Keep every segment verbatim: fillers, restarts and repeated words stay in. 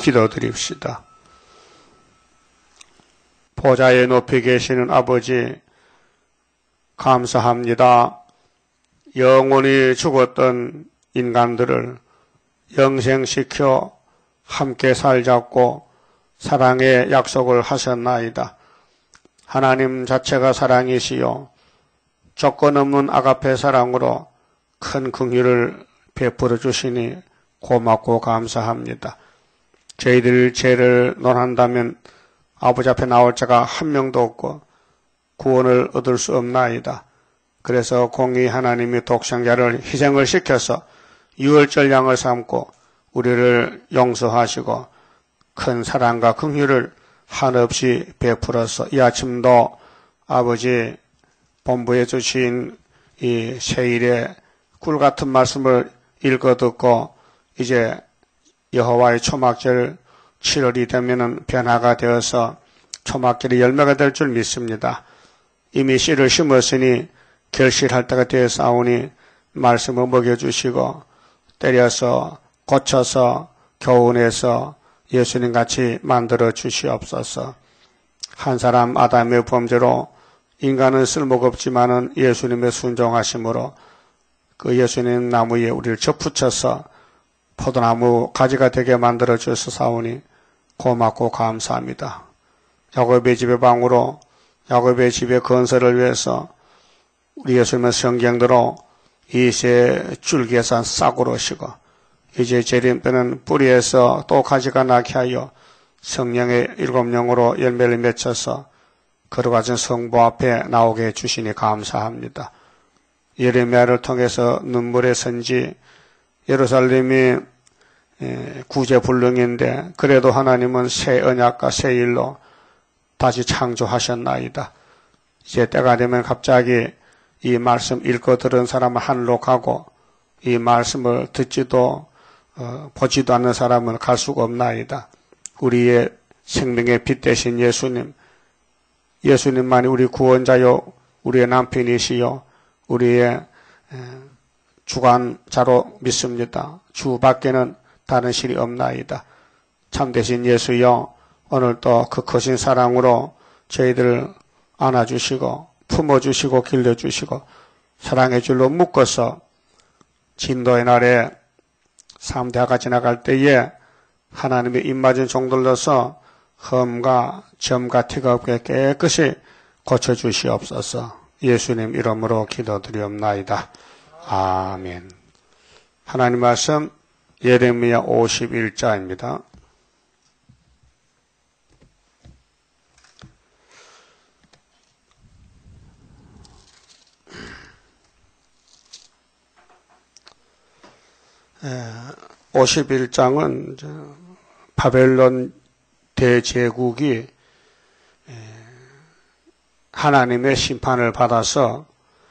기도드립시다. 보좌에 높이 계시는 아버지, 감사합니다. 영원히 죽었던 인간들을 영생시켜 함께 살자고 사랑의 약속을 하셨나이다. 하나님 자체가 사랑이시요 조건 없는 아가페 사랑으로 큰 긍휼을 베풀어 주시니 고맙고 감사합니다. 저희들 죄를 논한다면 아버지 앞에 나올 자가 한 명도 없고 구원을 얻을 수 없나이다. 그래서 공의 하나님이 독생자를 희생을 시켜서 유월절 양을 삼고 우리를 용서하시고 큰 사랑과 긍휼을 한없이 베풀어서 이 아침도 아버지 본부에 주신 이 세일의 꿀 같은 말씀을 읽어 듣고 이제 여호와의 초막절 칠월이 되면은 변화가 되어서 초막절이 열매가 될 줄 믿습니다. 이미 씨를 심었으니 결실할 때가 되었사오니 말씀을 먹여주시고 때려서 고쳐서 교훈해서 예수님같이 만들어 주시옵소서. 한 사람 아담의 범죄로 인간은 쓸모가 없지만은 예수님의 순종하심으로 그 예수님 나무에 우리를 접붙여서 포도나무 가지가 되게 만들어 주셔사오니 고맙고 감사합니다. 야곱의 집의 방으로 야곱의 집의 건설을 위해서 우리 예수님의 성경대로 이세 줄기에서 싹으로 오시고 이제 재림때는 뿌리에서 또 가지가 나게 하여 성령의 일곱 영으로 열매를 맺혀서 거룩하신 성부 앞에 나오게 해주시니 감사합니다. 예레미야를 통해서 눈물의 선지 예루살렘이 구제불능인데 그래도 하나님은 새 언약과 새 일로 다시 창조하셨나이다. 이제 때가 되면 갑자기 이 말씀 읽고 들은 사람은 하늘로 가고 이 말씀을 듣지도 어, 보지도 않는 사람은 갈 수가 없나이다. 우리의 생명의 빛 되신 예수님, 예수님만이 우리 구원자요 우리의 남편이시요 우리의 주관자로 믿습니다. 주 밖에는 다른 신이 없나이다. 참되신 예수여, 오늘도 그 크신 사랑으로 저희들을 안아주시고 품어주시고 길러주시고 사랑의 줄로 묶어서 진도의 날에 삼대하가 지나갈 때에 하나님의 입맞은 종들로서 흠과 점과 티가 없게 깨끗이 고쳐주시옵소서. 예수님 이름으로 기도드리옵나이다. 아멘. 하나님 말씀 예레미야 오십일 장입니다. 오십일 장은 바벨론 대제국이 하나님의 심판을 받아서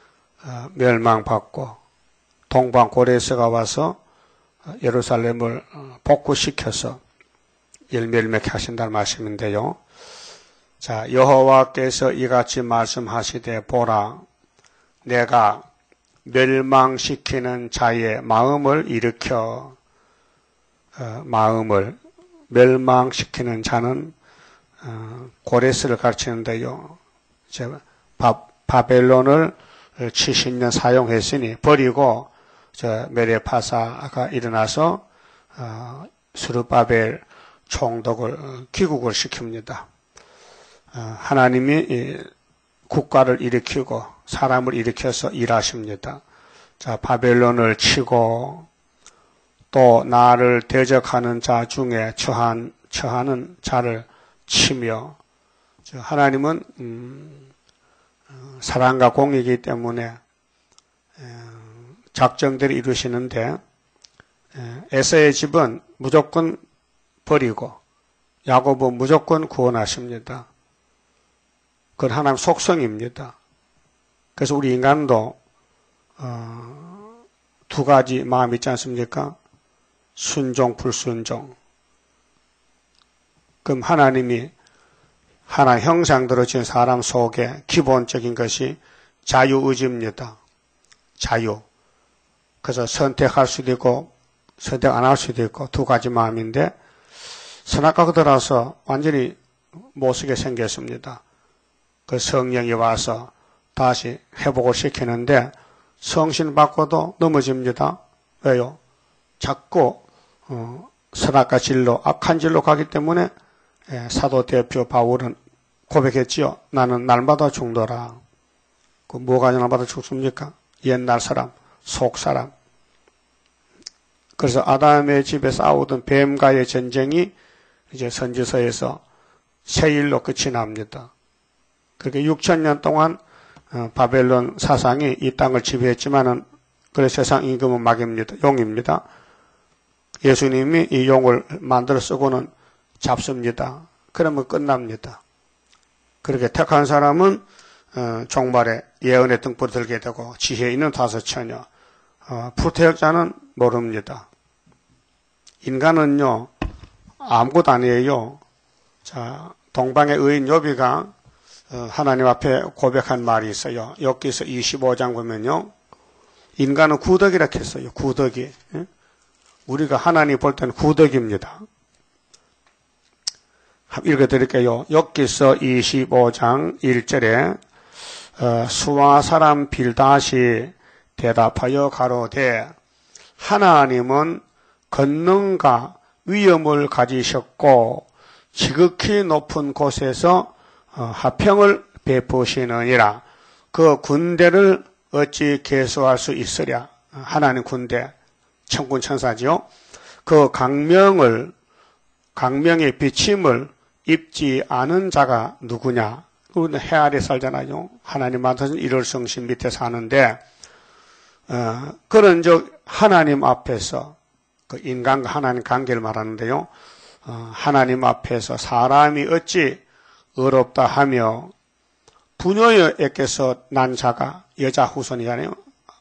멸망받고 동방 고레스가 와서 예루살렘을 복구시켜서 열매를 맺게 하신다는 말씀인데요. 자, 여호와께서 이같이 말씀하시되 보라, 내가 멸망시키는 자의 마음을 일으켜 어, 마음을 멸망시키는 자는 어, 고레스를 가르치는데요. 바, 바벨론을 칠십 년 사용했으니 버리고 저 메레파사가 일어나서 어, 스룹바벨 총독을 귀국을 시킵니다. 어, 하나님이 이, 국가를 일으키고 사람을 일으켜서 일하십니다. 자, 바벨론을 치고 또 나를 대적하는 자 중에 처한, 처하는 자를 치며 하나님은 음, 사랑과 공의이기 때문에 작정대로 이루시는데 에서의 집은 무조건 버리고 야곱은 무조건 구원하십니다. 그건 하나님 속성입니다. 그래서 우리 인간도 어, 두 가지 마음이 있지 않습니까? 순종, 불순종. 그럼 하나님이 하나님 형상대로 지은 사람 속에 기본적인 것이 자유의지입니다. 자유. 그래서 선택할 수도 있고 선택 안 할 수도 있고 두 가지 마음인데 선악과가 들어서 완전히 못쓰게 생겼습니다. 그 성령이 와서 다시 회복을 시키는데 성신 받고도 넘어집니다. 왜요? 자꾸 어, 선악과 진로, 악한 진로 가기 때문에 예, 사도 대표 바울은 고백했지요. 나는 날마다 죽노라. 그 뭐가 날마다 죽습니까? 옛날 사람, 속 사람. 그래서 아담의 집에 싸우던 뱀과의 전쟁이 이제 선지서에서 세일로 끝이 납니다. 그렇게 육천 년 동안 바벨론 사상이 이 땅을 지배했지만은 그래 세상 임금은 마귀입니다. 용입니다. 예수님이 이 용을 만들어 쓰고는 잡습니다. 그러면 끝납니다. 그렇게 택한 사람은 어, 종말에 예언의 등불을 들게 되고 지혜 있는 다섯 처녀, 어, 불태역자는 모릅니다. 인간은요 아무것도 아니에요. 자, 동방의 의인 욥이가 어, 하나님 앞에 고백한 말이 있어요. 욥기서 이십오 장 보면요, 인간은 구덕이라 했어요. 구덕이. 예? 우리가 하나님 볼 때는 구덕입니다. 읽어드릴게요. 욥기서 이십오 장 일 절에 어, 수아 사람 빌다시 대답하여 가로되 하나님은 권능과 위엄을 가지셨고 지극히 높은 곳에서 어, 화평을 베푸시느니라. 그 군대를 어찌 계수할 수 있으랴. 하나님 군대, 천군 천사지요. 그 강명을 강명의 비침을 입지 않은 자가 누구냐? 우리는 해 아래 살잖아요. 하나님 만드신 일월성신 밑에 사는데 어, 그런 즉 하나님 앞에서 그 인간과 하나님 관계를 말하는데요. 어, 하나님 앞에서 사람이 어찌 어렵다 하며 부녀에게서 난 자가 여자 후손이잖아요.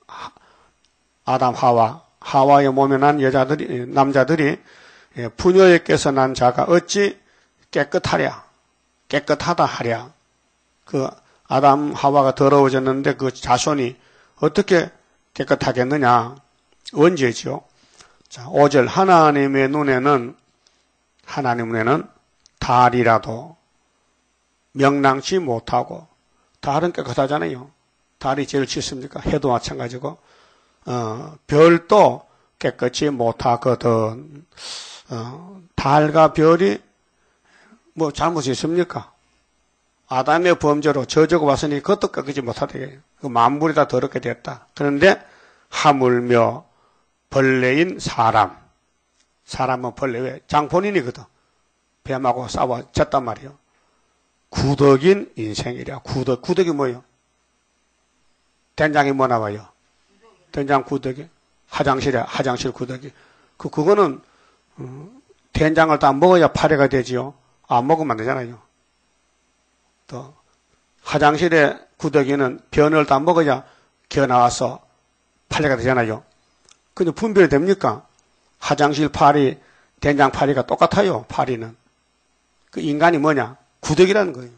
아담 하와 하와의 몸에 난 여자들이 남자들이 부녀에게서 난 자가 어찌 깨끗하랴 깨끗하다 하랴. 그 아담 하와가 더러워졌는데 그 자손이 어떻게 깨끗하겠느냐? 언제지요? 자, 오 절 하나님의 눈에는 하나님 눈에는 달이라도 명랑치 못하고 달은 깨끗하잖아요. 달이 제일 짙습니까? 해도 마찬가지고 어, 별도 깨끗이 못하거든. 어, 달과 별이 뭐 잘못이 있습니까? 아담의 범죄로 저주가 왔으니 그것도 깨끗이 못하대. 그 만물이 다 더럽게 됐다. 그런데 하물며 벌레인 사람. 사람은 벌레 왜? 장본인이거든. 뱀하고 싸워졌단 말이에요. 구덕인 인생이랴. 구덕. 구덕이 뭐예요? 된장이 뭐 나와요? 된장 구덕이. 화장실이야. 화장실 구덕이. 그, 그거는, 음, 된장을 다 먹어야 파래가 되지요. 안 먹으면 안 되잖아요. 또, 화장실에 구더기는 변을 다 먹어야 기어 나와서 파리가 되잖아요. 근데 분별이 됩니까? 화장실 파리, 된장 파리가 똑같아요. 파리는. 그 인간이 뭐냐? 구더기라는 거예요.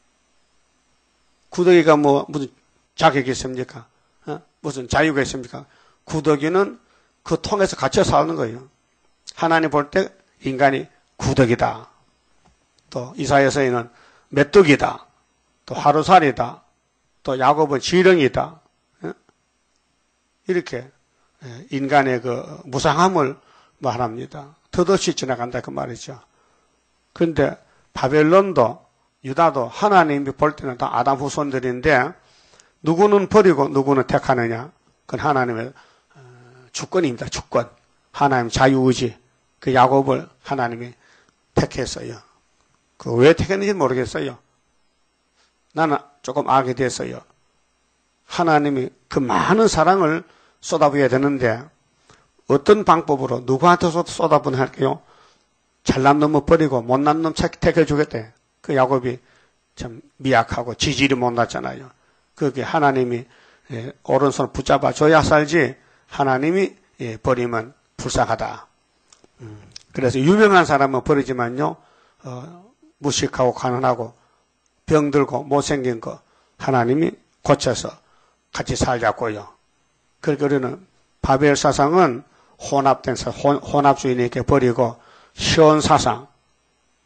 구더기가 뭐 무슨 자격이 있습니까? 어? 무슨 자유가 있습니까? 구더기는 그 통에서 갇혀 사는 거예요. 하나님 볼 때 인간이 구더기다. 또 이사야서에는 메뚜기다. 또 하루살이다. 또 야곱은 지렁이다. 이렇게 인간의 그 무상함을 말합니다. 덧없이 지나간다 그 말이죠. 그런데 바벨론도 유다도 하나님이 볼 때는 다 아담 후손들인데 누구는 버리고 누구는 택하느냐? 그건 하나님의 주권입니다. 주권. 하나님 자유의지. 그 야곱을 하나님이 택했어요. 그 왜 택했는지 모르겠어요. 나는 조금 알게 됐어요. 하나님이 그 많은 사랑을 쏟아부어야 되는데 어떤 방법으로 누구한테 쏟아부어야 할게요? 잘난 놈을 버리고 못난 놈 택해주겠대. 그 야곱이 참 미약하고 지질이 못났잖아요. 그게 하나님이 오른손을 붙잡아 줘야 살지 하나님이 버리면 불쌍하다. 그래서 유명한 사람은 버리지만요. 어, 무식하고 가난하고 병들고 못생긴 거 하나님이 고쳐서 같이 살자고요. 그러니까 우리는 바벨 사상은 혼합된 사상, 혼, 혼합주의니까 버리고 시온 사상,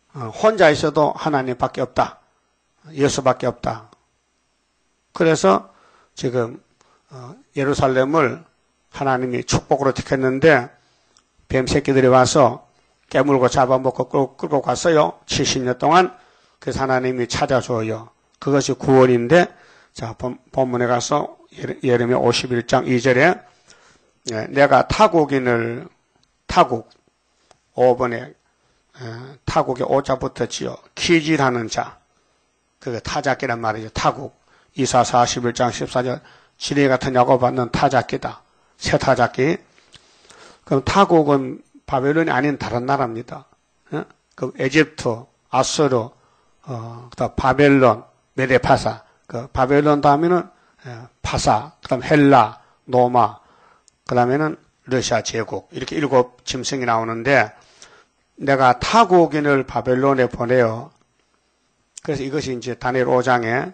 혼자 있어도 하나님밖에 없다. 예수밖에 없다. 그래서 지금 예루살렘을 하나님이 축복으로 택했는데 뱀 새끼들이 와서 깨물고 잡아먹고 끌고, 끌고 갔어요. 칠십 년 동안. 그래서 하나님이 찾아줘요. 그것이 구원인데, 자, 본문에 가서 예레미야 오십일 장 이 절에 내가 타국인을 타국 오 번에 타국의 오자부터 지어 키질하는 자, 그게 타작기란 말이죠. 타국. 이사 사십일 장 십사 절 지뢰 같은 야곱 받는 타작기다. 새 타작기. 그럼 타국은 바벨론이 아닌 다른 나라입니다. 어? 그 에집트, 아수르, 어, 그다음 바벨론, 메데파사. 그 바벨론 다음에는 파사, 그다음 헬라, 노마, 그다음에는 러시아 제국. 이렇게 일곱 짐승이 나오는데 내가 타국인을 바벨론에 보내요. 그래서 이것이 이제 다니엘 오 장에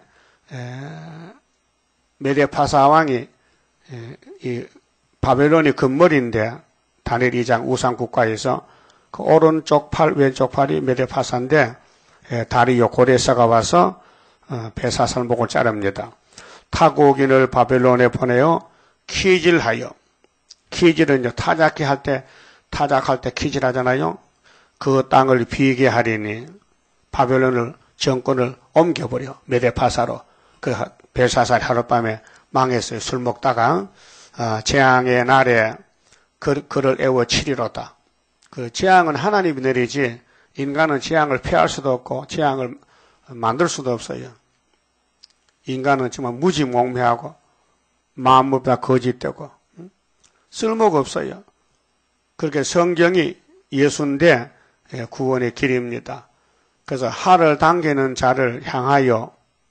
메데파사 왕이 에, 이 바벨론이 금머리인데 다니엘 이 장 우상 국가에서 그 오른쪽 팔, 왼쪽 팔이 메데파사인데 에, 다리오 고레사가 와서 어, 배사살목을 자릅니다. 타국인을 바벨론에 보내요. 키질하여. 키질은 이제 타작기 할 때, 타작할 때 키질하잖아요. 그 땅을 비게 하리니 바벨론을 정권을 옮겨버려. 메데파사로. 그 벨사살 하룻밤에 망했어요. 술 먹다가 어, 재앙의 날에 그, 그를 애워 치리로다. 그 재앙은 하나님이 내리지 인간은 재앙을 피할 수도 없고 재앙을 만들 수도 없어요. 인간은 정말 무지몽매하고 마음보다 거짓되고 쓸모가 없어요. 그렇게 성경이 예수인데 구원의 길입니다. 그래서 할을 당기는 자를 향하여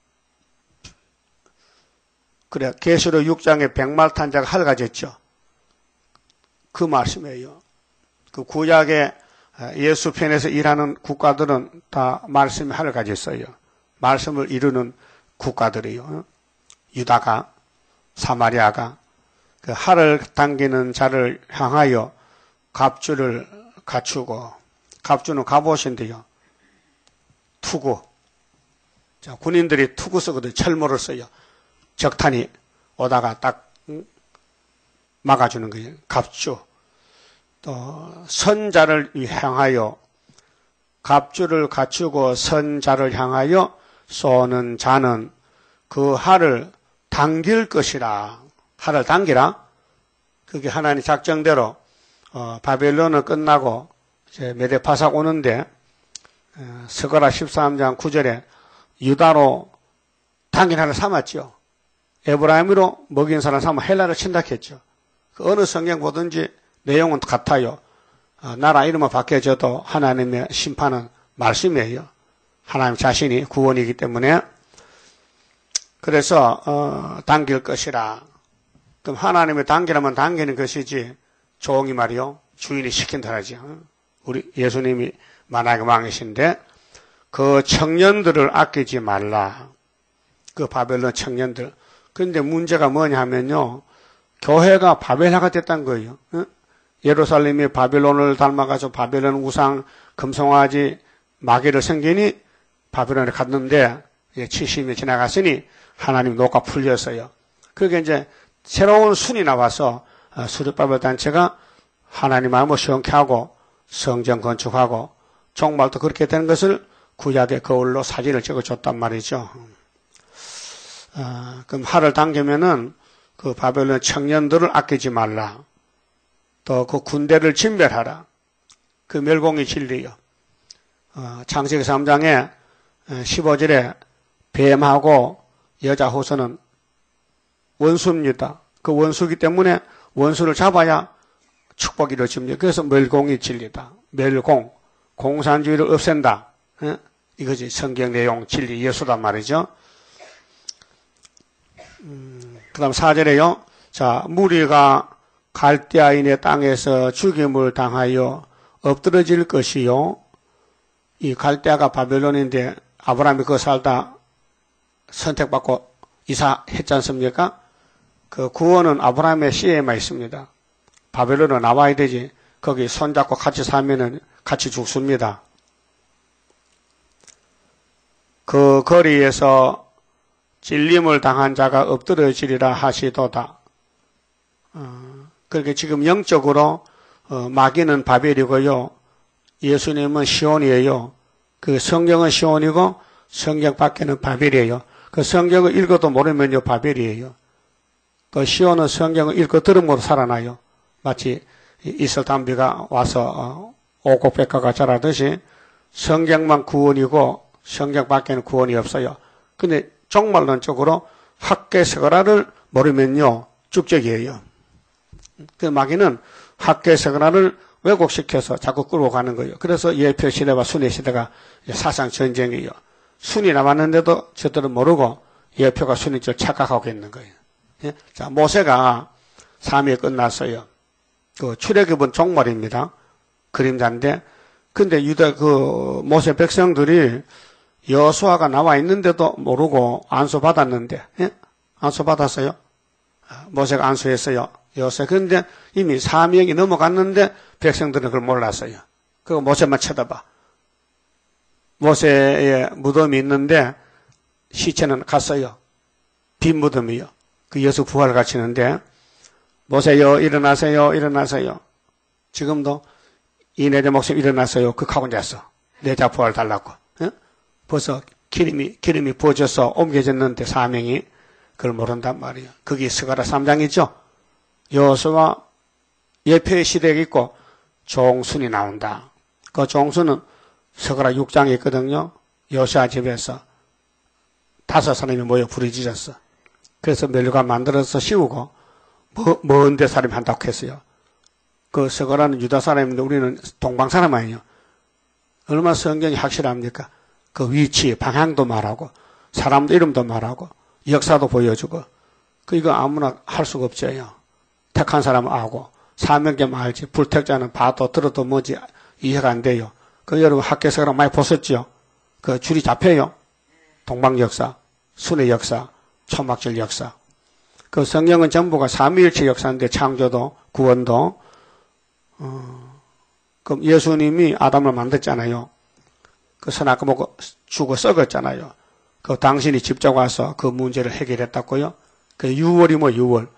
그래 계시록 육 장에 백말 탄 자가 할 가졌죠. 그 말씀이에요. 그 구약의 예수 편에서 일하는 국가들은 다 말씀이 할을 가졌어요. 말씀을 이루는 국가들이요. 유다가 사마리아가 그 할을 당기는 자를 향하여 갑주를 갖추고 갑주는 갑옷인데요. 투구. 자, 군인들이 투구 쓰거든요. 철모를 써요. 적탄이 오다가 딱 막아주는 거예요. 갑주. 또 선자를 향하여 갑주를 갖추고 선자를 향하여 쏘는 자는 그 할을 당길 것이라. 할을 당기라. 그게 하나님 작정대로 어, 바벨론은 끝나고 이제 메데파사 오는데 어, 스가랴 십삼 장 구 절에 유다로 당긴 하를 삼았죠. 에브라임으로 먹인 사람 삼아 헬라를 친다했죠. 그 어느 성경 보든지 내용은 같아요. 어, 나라 이름은 바뀌어져도 하나님의 심판은 말씀이에요. 하나님 자신이 구원이기 때문에 그래서 어, 당길 것이라. 그럼 하나님이 당기라면 당기는 것이지 종이 말이요 주인이 시킨다 하지. 우리 예수님이 만약에 왕이신데 그 청년들을 아끼지 말라. 그 바벨론 청년들. 그런데 문제가 뭐냐 하면요. 교회가 바벨화가 됐다는 거예요. 어? 예루살렘이 바벨론을 닮아가서 바벨론 우상 금송아지 마귀를 생기니 바벨론에 갔는데 칠십 년 지나갔으니 하나님 녹아 풀렸어요. 그게 이제 새로운 순이 나와서 수르바벨 단체가 하나님 마음을 시원케 하고 성전 건축하고 정말도 그렇게 되는 것을 구약의 거울로 사진을 찍어줬단 말이죠. 어, 그럼 할을 당기면은 그 바벨론 청년들을 아끼지 말라. 또 그 군대를 진멸하라. 그 멸공의 진리요. 어, 창세기 삼 장에 십오 절에 뱀하고 여자 호서는 원수입니다. 그 원수이기 때문에 원수를 잡아야 축복이 이루어집니다. 그래서 멸공이 진리다. 멸공, 공산주의를 없앤다. 에? 이것이 성경 내용 진리 예수란 말이죠. 음, 그 다음 사 절에요. 자, 무리가 갈대아인의 땅에서 죽임을 당하여 엎드러질 것이요. 이 갈대아가 바벨론인데 아브라함이 그 살다 선택받고 이사했지 않습니까? 그 구원은 아브라함의 씨에만 있습니다. 바벨론은 나와야 되지. 거기 손잡고 같이 살면은 같이 죽습니다. 그 거리에서 찔림을 당한 자가 엎드러지리라 하시도다. 어, 그렇게 지금 영적으로 어, 마귀는 바벨이고요. 예수님은 시온이에요. 그 성경은 시온이고 성경 밖에는 바벨이에요. 그 성경을 읽어도 모르면요 바벨이에요. 그 시온은 성경을 읽고 들음으로 살아나요. 마치 이슬 담비가 와서 오곡백과가 자라듯이 성경만 구원이고 성경 밖에는 구원이 없어요. 근데 종말론적으로 학개서가라를 모르면요 축적이에요. 그 마귀는 학개서가라를 왜곡시켜서 자꾸 끌고 가는 거예요. 그래서 예표 시대와 순회 시대가 사상 전쟁이에요. 순이 남았는데도 저들은 모르고 예표가 순인 줄 착각하고 있는 거예요. 예? 자, 모세가 삼위에 끝났어요. 그 출애굽은 종말입니다. 그림자인데, 근데 유다 그 모세 백성들이 여호수아가 나와 있는데도 모르고 안수 받았는데, 예? 안수 받았어요. 모세가 안수했어요. 여호수아. 근데 이미 사명이 넘어갔는데 백성들은 그걸 몰랐어요. 그거 모세만 쳐다봐. 모세의 무덤이 있는데 시체는 갔어요. 빈 무덤이요. 그 예수 부활을 가르치는데 모세여 일어나세요. 일어나세요. 지금도 이 내 자 목숨 일어나세요. 그 하고 잤어. 내 자 부활 달라고. 어? 벌써 기름이 기름이 부어져서 옮겨졌는데 사명이 그걸 모른단 말이에요. 그게 스가랴 삼 장이죠. 여호수아 예표의 시대가 있고 종순이 나온다. 그 종순은 스가랴 육 장에 있거든요. 여호수아 집에서 다섯 사람이 모여 부르짖었어. 그래서 멸류관 만들어서 씌우고 먼 데 사람이 한다고 했어요. 그 스가랴는 유다 사람인데 우리는 동방 사람 아니에요. 얼마나 성경이 확실합니까? 그 위치, 방향도 말하고 사람도 이름도 말하고 역사도 보여주고 그 이거 아무나 할 수가 없죠. 택한 사람은 아고 사명자만 알지 불택자는 봐도 들어도 뭐지 이해가 안 돼요. 그 여러분 학교에서 많이 보셨죠? 그 줄이 잡혀요. 동방 역사, 순회 역사, 초막절 역사. 그 성경은 전부가 삼위일체 역사인데 창조도 구원도 어, 그럼 예수님이 아담을 만들었잖아요. 그 선악과 먹고 죽어 썩었잖아요. 그 당신이 직접 와서 그 문제를 해결했다고요. 그 유월이 뭐 유월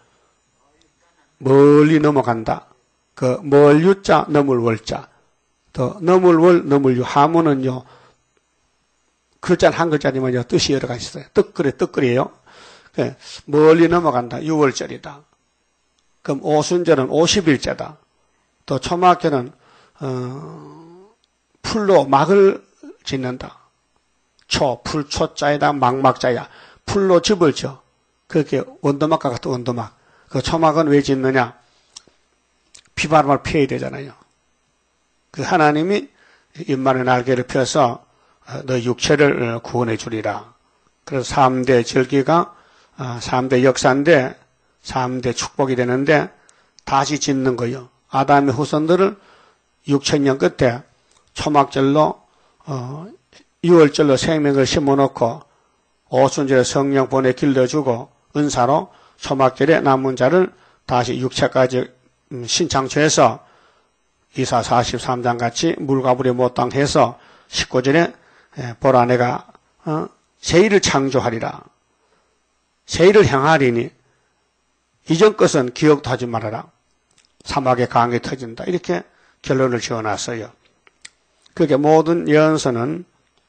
멀리 넘어간다. 그 멀유자 넘을 월자 더 넘을 월 넘을 유 하문은요 글자 한 글자지만요 뜻이 여러 가지 있어요. 뜻그래 뜻그래요. 멀리 넘어간다. 유월절이다. 그럼 오순절은 오십일자다. 또 초막절은 어, 풀로 막을 짓는다. 초, 풀 초자에다 막막자야. 풀로 집을 져. 그렇게 원도막과 같은 원도막. 그 초막은 왜 짓느냐? 비바람을 피해야 되잖아요. 그 하나님이 인만의 날개를 펴서 너 육체를 구원해 주리라. 그래서 삼 대 절기가 삼 대 역사인데 삼 대 축복이 되는데 다시 짓는 거예요. 아담의 후손들을 육천 년 끝에 초막절로 어, 유월절로 생명을 심어놓고 오순절에 성령 보내 길러주고 은사로 초막절에 남은 자를 다시 육체까지 신창조해서 이사 사십삼 장 같이 물과 불에 못당해서 십구 절에 보라 내가 어, 세일을 창조하리라. 세일을 향하리니 이전 것은 기억도 하지 말아라. 사막의 강이 터진다. 이렇게 결론을 지어놨어요. 그게 모든 예언서는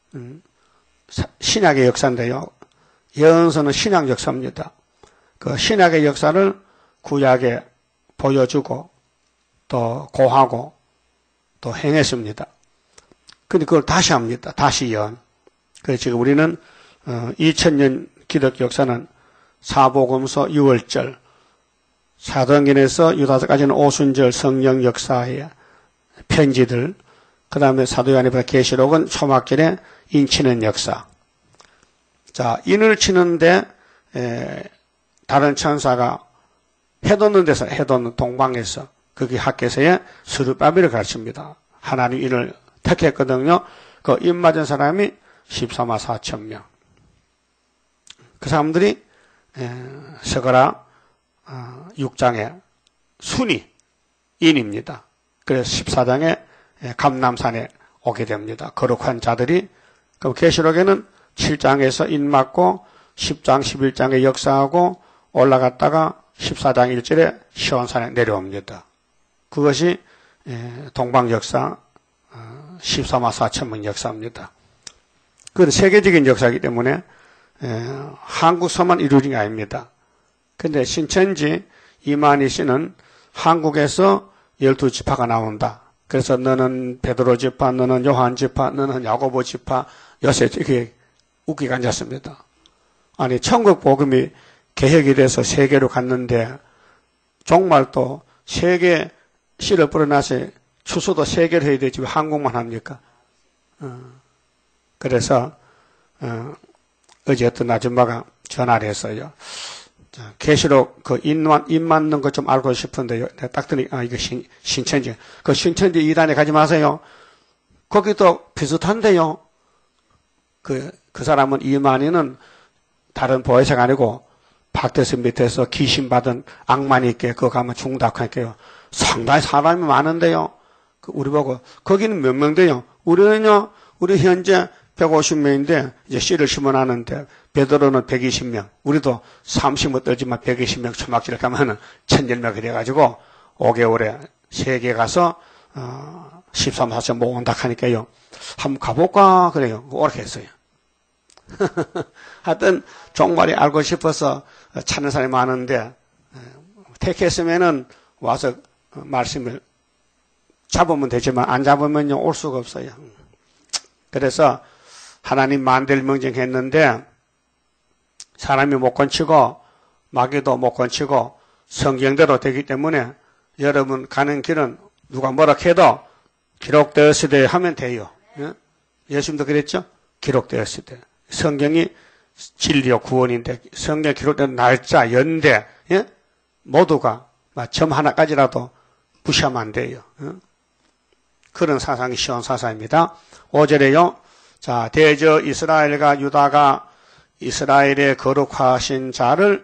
신약의 역사인데요. 예언서는 신약 역사입니다. 그 신약의 역사를 구약에 보여주고 또 고하고 또 행했습니다. 근데 그걸 다시 합니다. 다시 예언. 그래서 지금 우리는 이천 년 기독교 역사는 사복음서 유월절, 사도행전에서 유다서까지는 오순절 성령 역사의 편지들, 그 다음에 사도 요한의 계시록은 초막절에 인치는 역사. 자, 인을 치는데 에, 다른 천사가 해돋는 데서 해돋는 동방에서 거기 학교에서의 스룹바벨을 가르칩니다. 하나님 인을 택했거든요. 그 인 맞은 사람이 십사만 사천 명. 그 사람들이 스가랴 육 장의 순위 인입니다. 그래서 십사 장에 감람산에 오게 됩니다. 거룩한 자들이. 그럼 계시록에는 칠 장에서 인 맞고 십 장, 십일 장에 역사하고 올라갔다가 십사 장 일 절에 시온산에 내려옵니다. 그것이 동방 역사 십삼화 사천문 역사입니다. 그건 세계적인 역사이기 때문에 한국서만 이루어진 게 아닙니다. 그런데 신천지 이만희 씨는 한국에서 열두 지파가 나온다. 그래서 너는 베드로 지파, 너는 요한 지파, 너는 야고보 지파, 요새 이렇게 웃기게 앉았습니다. 아니 천국 복음이 개혁이 돼서 세계로 갔는데 정말 또 세계 씨를 뿌려놔서 추수도 세계로 해야 되지 왜 한국만 합니까? 어. 그래서 어, 어제 어떤 아줌마가 전화를 했어요. 계시록 그 인만 인 맞는 거 좀 알고 싶은데요. 내가 딱 들으니 아 이거 신 신천지 그 신천지 이단에 가지 마세요. 거기도 비슷한데요. 그 그 사람은 이만희는 다른 보혜사가 아니고 박대수 밑에서 귀신 받은 악마니 있게 그거 가면 죽는다고 할게요. 상당히 사람이 많은데요. 우리 보고 거기는 몇 명 돼요? 우리는요. 우리 현재 백오십 명인데 이제 씨를 심어놨는데 베드로는 백이십 명. 우리도 삼십 못 떨지만 백이십 명 초막지를 가면은 천일 명이 돼가지고 오 개월에 세계 가서 어, 십삼 사천 모은다 하니까요. 한번 가볼까 그래요. 오렇게 했어요. 하여튼 종말이 알고 싶어서 찾는 사람이 많은데 택했으면은 와서 말씀을 잡으면 되지만 안 잡으면요 올 수가 없어요. 그래서 하나님 만대를 명령했는데 사람이 못 건치고 마귀도 못 건치고 성경대로 되기 때문에 여러분 가는 길은 누가 뭐라 해도 기록되었을 때 하면 돼요. 예? 예수님도 그랬죠? 기록되었을 때. 성경이 진리요 구원인데 성경에 기록된 날짜, 연대 예? 모두가 점 하나까지라도 무시하면 안 돼요. 예? 그런 사상이 쉬운 사상입니다. 오 절에요. 자, 대저 이스라엘과 유다가 이스라엘의 거룩하신 자를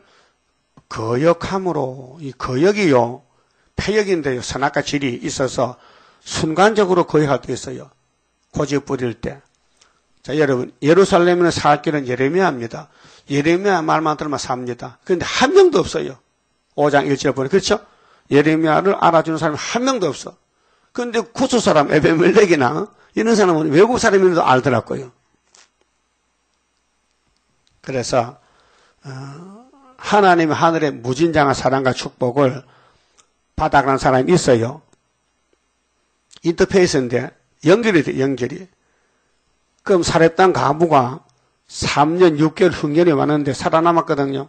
거역함으로 이 거역이요 폐역인데요. 선악과 질이 있어서 순간적으로 거역할 때 있어요. 고집 부릴 때. 자, 여러분 예루살렘에는 살 길은 예레미야입니다. 예레미야 말만 들으면 삽니다. 그런데 한 명도 없어요. 오 장 일 절 보니 그렇죠? 예레미야를 알아주는 사람이 한 명도 없어. 그런데 구스 사람 에베멜렉이나 이런 사람은 외국 사람인데도 알더라고요. 그래서 어, 하나님의 하늘의 무진장한 사랑과 축복을 받아가는 사람이 있어요. 인터페이스인데 연결이 돼, 연결이. 그럼 사렙당 가부가 삼 년 육 개월 흉년이 왔는데 살아남았거든요.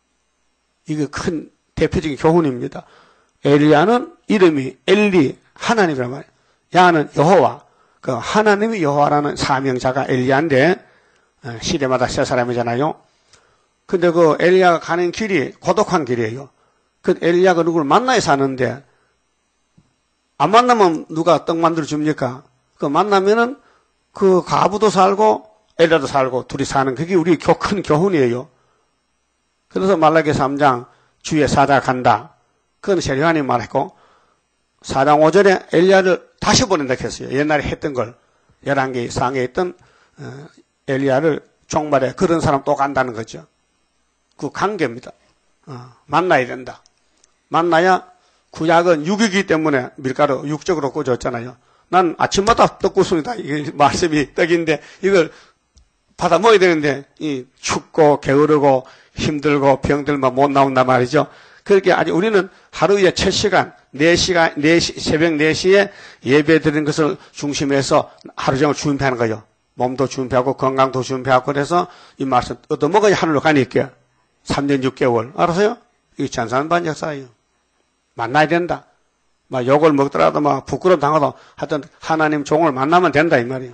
이게 큰 대표적인 교훈입니다. 엘리야는 이름이 엘리, 하나님이란 말이에요. 야는 여호와. 그 하나님이 여호와라는 사명자가 엘리야인데 시대마다 세 사람이잖아요. 근데 그 엘리야가 가는 길이 고독한 길이에요. 그 엘리야가 누구를 만나야 사는데 안 만나면 누가 떡 만들어 줍니까? 그 만나면은 그 가부도 살고 엘리야도 살고 둘이 사는 그게 우리 큰 교훈이에요. 그래서 말라기 삼 장 주의 사자 간다. 그건 세례요한이 말했고 사 장 오 절에 엘리야를 다시 보낸다 했어요. 옛날에 했던 걸 열한 개 상에 있던 엘리야를 종말에 그런 사람 또 간다는 거죠. 그 관계입니다. 어, 만나야 된다. 만나야 구약은 육이기 때문에 밀가루 육적으로 꽂았잖아요. 난 아침마다 떡국수이다. 이게 말씀이 떡인데 이걸 받아 먹어야 되는데 이 춥고 게으르고 힘들고 병들면 못 나온단 말이죠. 그렇게 아직 우리는 하루에 첫 시간 네 시간 네 시, 새벽 네 시에 예배 드리는 것을 중심해서 하루 종일 준비하는 거예요. 몸도 준비하고 건강도 준비하고 그래서 이 말씀 얻어먹어야 하늘로 가니까 삼 년 육 개월 알아서요? 이게 천상반 역사예요. 만나야 된다. 막 욕을 먹더라도 막 부끄러움 당하도 하여튼 하나님 종을 만나면 된다 이 말이에요.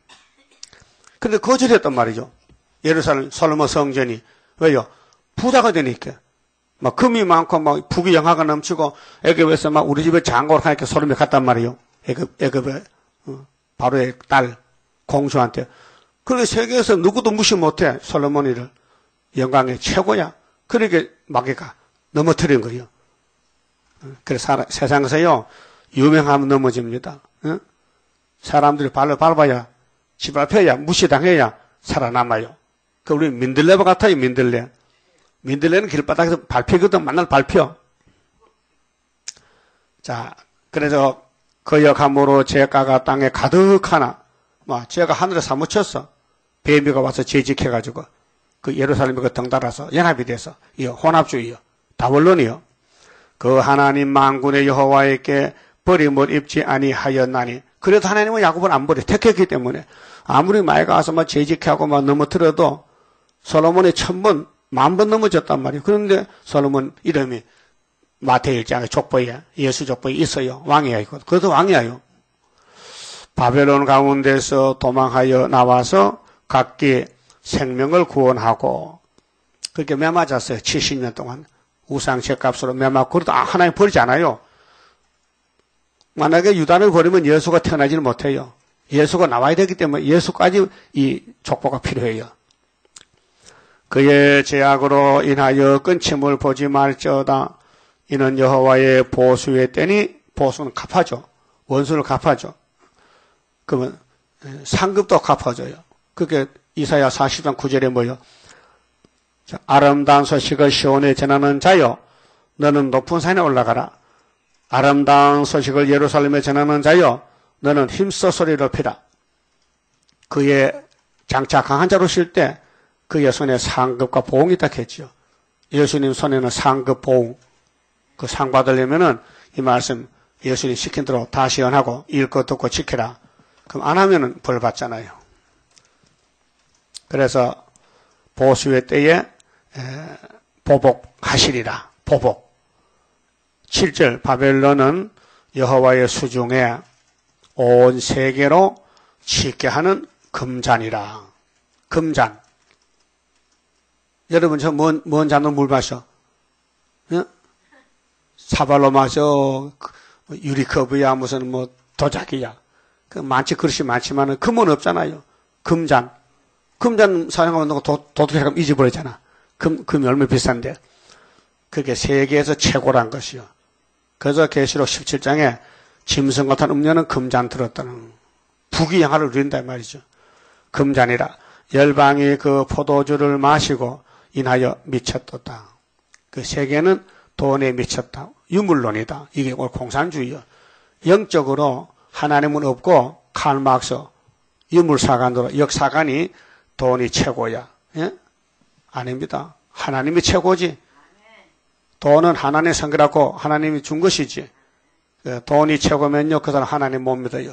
근데 거절했단 말이죠. 예루살렘 솔로몬 성전이 왜요? 부자가 되니까 막 금이 많고 막 부귀 영화가 넘치고 애굽에서 막 우리 집에 장고를 하니까 소름이 갔단 말이에요. 애굽 애굽의 어, 바로의 딸 공주한테. 그런데 세계에서 누구도 무시 못해 솔로몬이를 영광의 최고야. 그러니까 마귀가 넘어뜨린 거예요. 그래서 세상에서요 유명하면 넘어집니다. 어? 사람들이 발로 밟아야 집 앞에야 무시당해야 살아남아요. 그 우리 민들레와 같아요, 민들레. 민들레는 길바닥에서 밟히거든, 만날 밟혀. 자, 그래서 거역함으로 죄가가 땅에 가득하나, 뭐, 죄가 하늘에 사무쳤어. 뱀이가 와서 재직해가지고, 그 예루살렘과 덩달아서 연합이 돼서, 이어 혼합주의요. 다원론이요. 그 하나님 만군의 여호와에게 버림을 입지 아니하였나니, 그래도 하나님은 야곱을 안 버려. 택했기 때문에. 아무리 많이 가서 막 재직하고 막 넘어뜨려도 솔로몬의 천번, 만번 넘어졌단 말이에요. 그런데 솔로몬 이름이 마태일 장의 족보에, 예수 족보에 있어요. 왕이야, 이거. 그래도 왕이야요. 바벨론 가운데서 도망하여 나와서 각기 생명을 구원하고, 그렇게 매맞았어요. 칠십 년 동안. 우상 죗값으로 매맞고, 그래도 하나님 버리지 않아요. 만약에 유다를 버리면 예수가 태어나지는 못해요. 예수가 나와야 되기 때문에 예수까지 이 족보가 필요해요. 그의 죄악으로 인하여 끊침을 보지 말지어다. 이는 여호와의 보수의 때니, 보수는 갚아줘. 원수를 갚아줘. 그러면 상급도 갚아줘요. 그게 이사야 사십 장 구 절에 뭐요? 아름다운 소식을 시온에 전하는 자여, 너는 높은 산에 올라가라. 아름다운 소식을 예루살렘에 전하는 자여, 너는 힘써 소리를 높이라. 그의 장차 강한 자로 쉴 때 그의 손에 상급과 보응이 있다 했지요. 예수님 손에는 상급, 보응. 그 상 받으려면은 이 말씀 예수님 시킨 대로 다 시연하고 읽고 듣고 지켜라. 그럼 안 하면은 벌 받잖아요. 그래서 보수의 때에 보복하시리라. 보복. 칠 절 바벨론은 여호와의 수중에 온 세계로 치게 하는 금잔이라. 금잔. 여러분 저 뭔, 뭔 잔으로 물 마셔? 예? 사발로 마셔. 유리컵이야 무슨 뭐 도자기야. 그 많지 그릇이 많지만은 금은 없잖아요. 금잔. 금잔 사용하면 도, 도둑이라고 잊어버리잖아. 금, 금이 얼마나 비싼데. 그게 세계에서 최고란 것이요. 그래서 계시록 십칠 장에 짐승 같은 음료는 금잔 들었다는 부귀영화를 누린다 말이죠. 금잔이라. 열방이 그 포도주를 마시고 인하여 미쳤도다. 그 세계는 돈에 미쳤다. 유물론이다. 이게 오늘 공산주의요. 영적으로 하나님은 없고 칼막스 유물사관으로 역사관이 돈이 최고야. 예? 아닙니다. 하나님이 최고지. 돈은 하나님의 성기라고 하나님이 준 것이지. 돈이 최고면요, 그 사람 하나님 못 믿어요.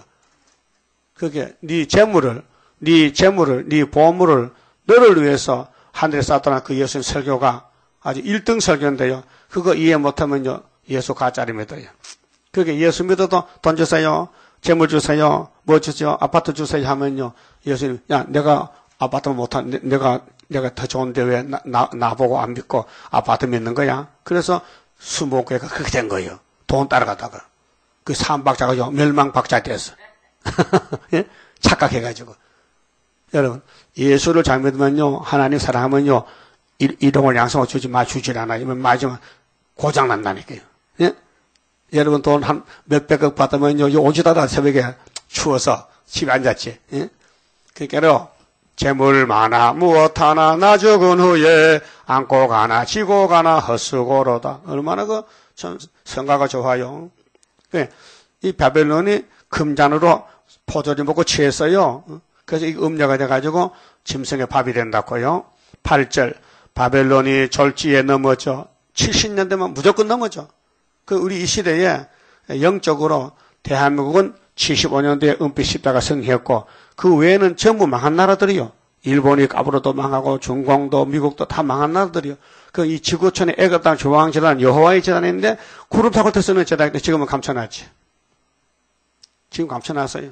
그게 네 재물을, 네 재물을, 네 보물을 너를 위해서 하늘에 쏟아놓은 그 예수님 설교가 아주 일 등 설교인데요. 그거 이해 못하면요, 예수 가짜리 믿어요. 그게 예수 믿어도 돈 주세요, 재물 주세요, 뭐 주세요, 아파트 주세요 하면요, 예수님, 야, 내가 아파트 못한, 내가 내가 더 좋은데 왜 나, 나, 나보고 안 믿고 아파트 믿는 거야? 그래서 수목회가 그렇게 된 거예요. 돈 따라가다가. 그 삼박자가 멸망박자 됐어. 예? 착각해가지고. 여러분, 예수를 잘 믿으면요, 하나님 사랑하면요, 이동을 양성을 주지 마, 주질 않아요. 맞으면 고장난다니까요. 예? 여러분 돈 한 몇백억 받으면요, 오지다다 새벽에 추워서 집에 앉았지. 예? 그러니까요, 재물 많아 무엇 하나 나 죽은 후에 안고 가나 지고 가나 헛수고로다. 얼마나 그 참 성가가 좋아요. 이 바벨론이 금잔으로 포도주 먹고 취했어요. 그래서 이 음료가 돼가지고 짐승의 밥이 된다고요. 팔 절 바벨론이 졸지에 넘어져. 칠십 년 되면 무조건 넘어져. 그 우리 이 시대에 영적으로 대한민국은 칠십오 년도에 은빛 십자가 승리했고 그 외에는 전부 망한 나라들이요. 일본이 까불어도 망하고 중공도 미국도 다 망한 나라들이요. 그 이 지구촌에 애굽 땅 조왕 제단 여호와의 제단인데 구름 타고 쓰는 제단인데 지금은 감춰놨지. 지금 감춰놨어요.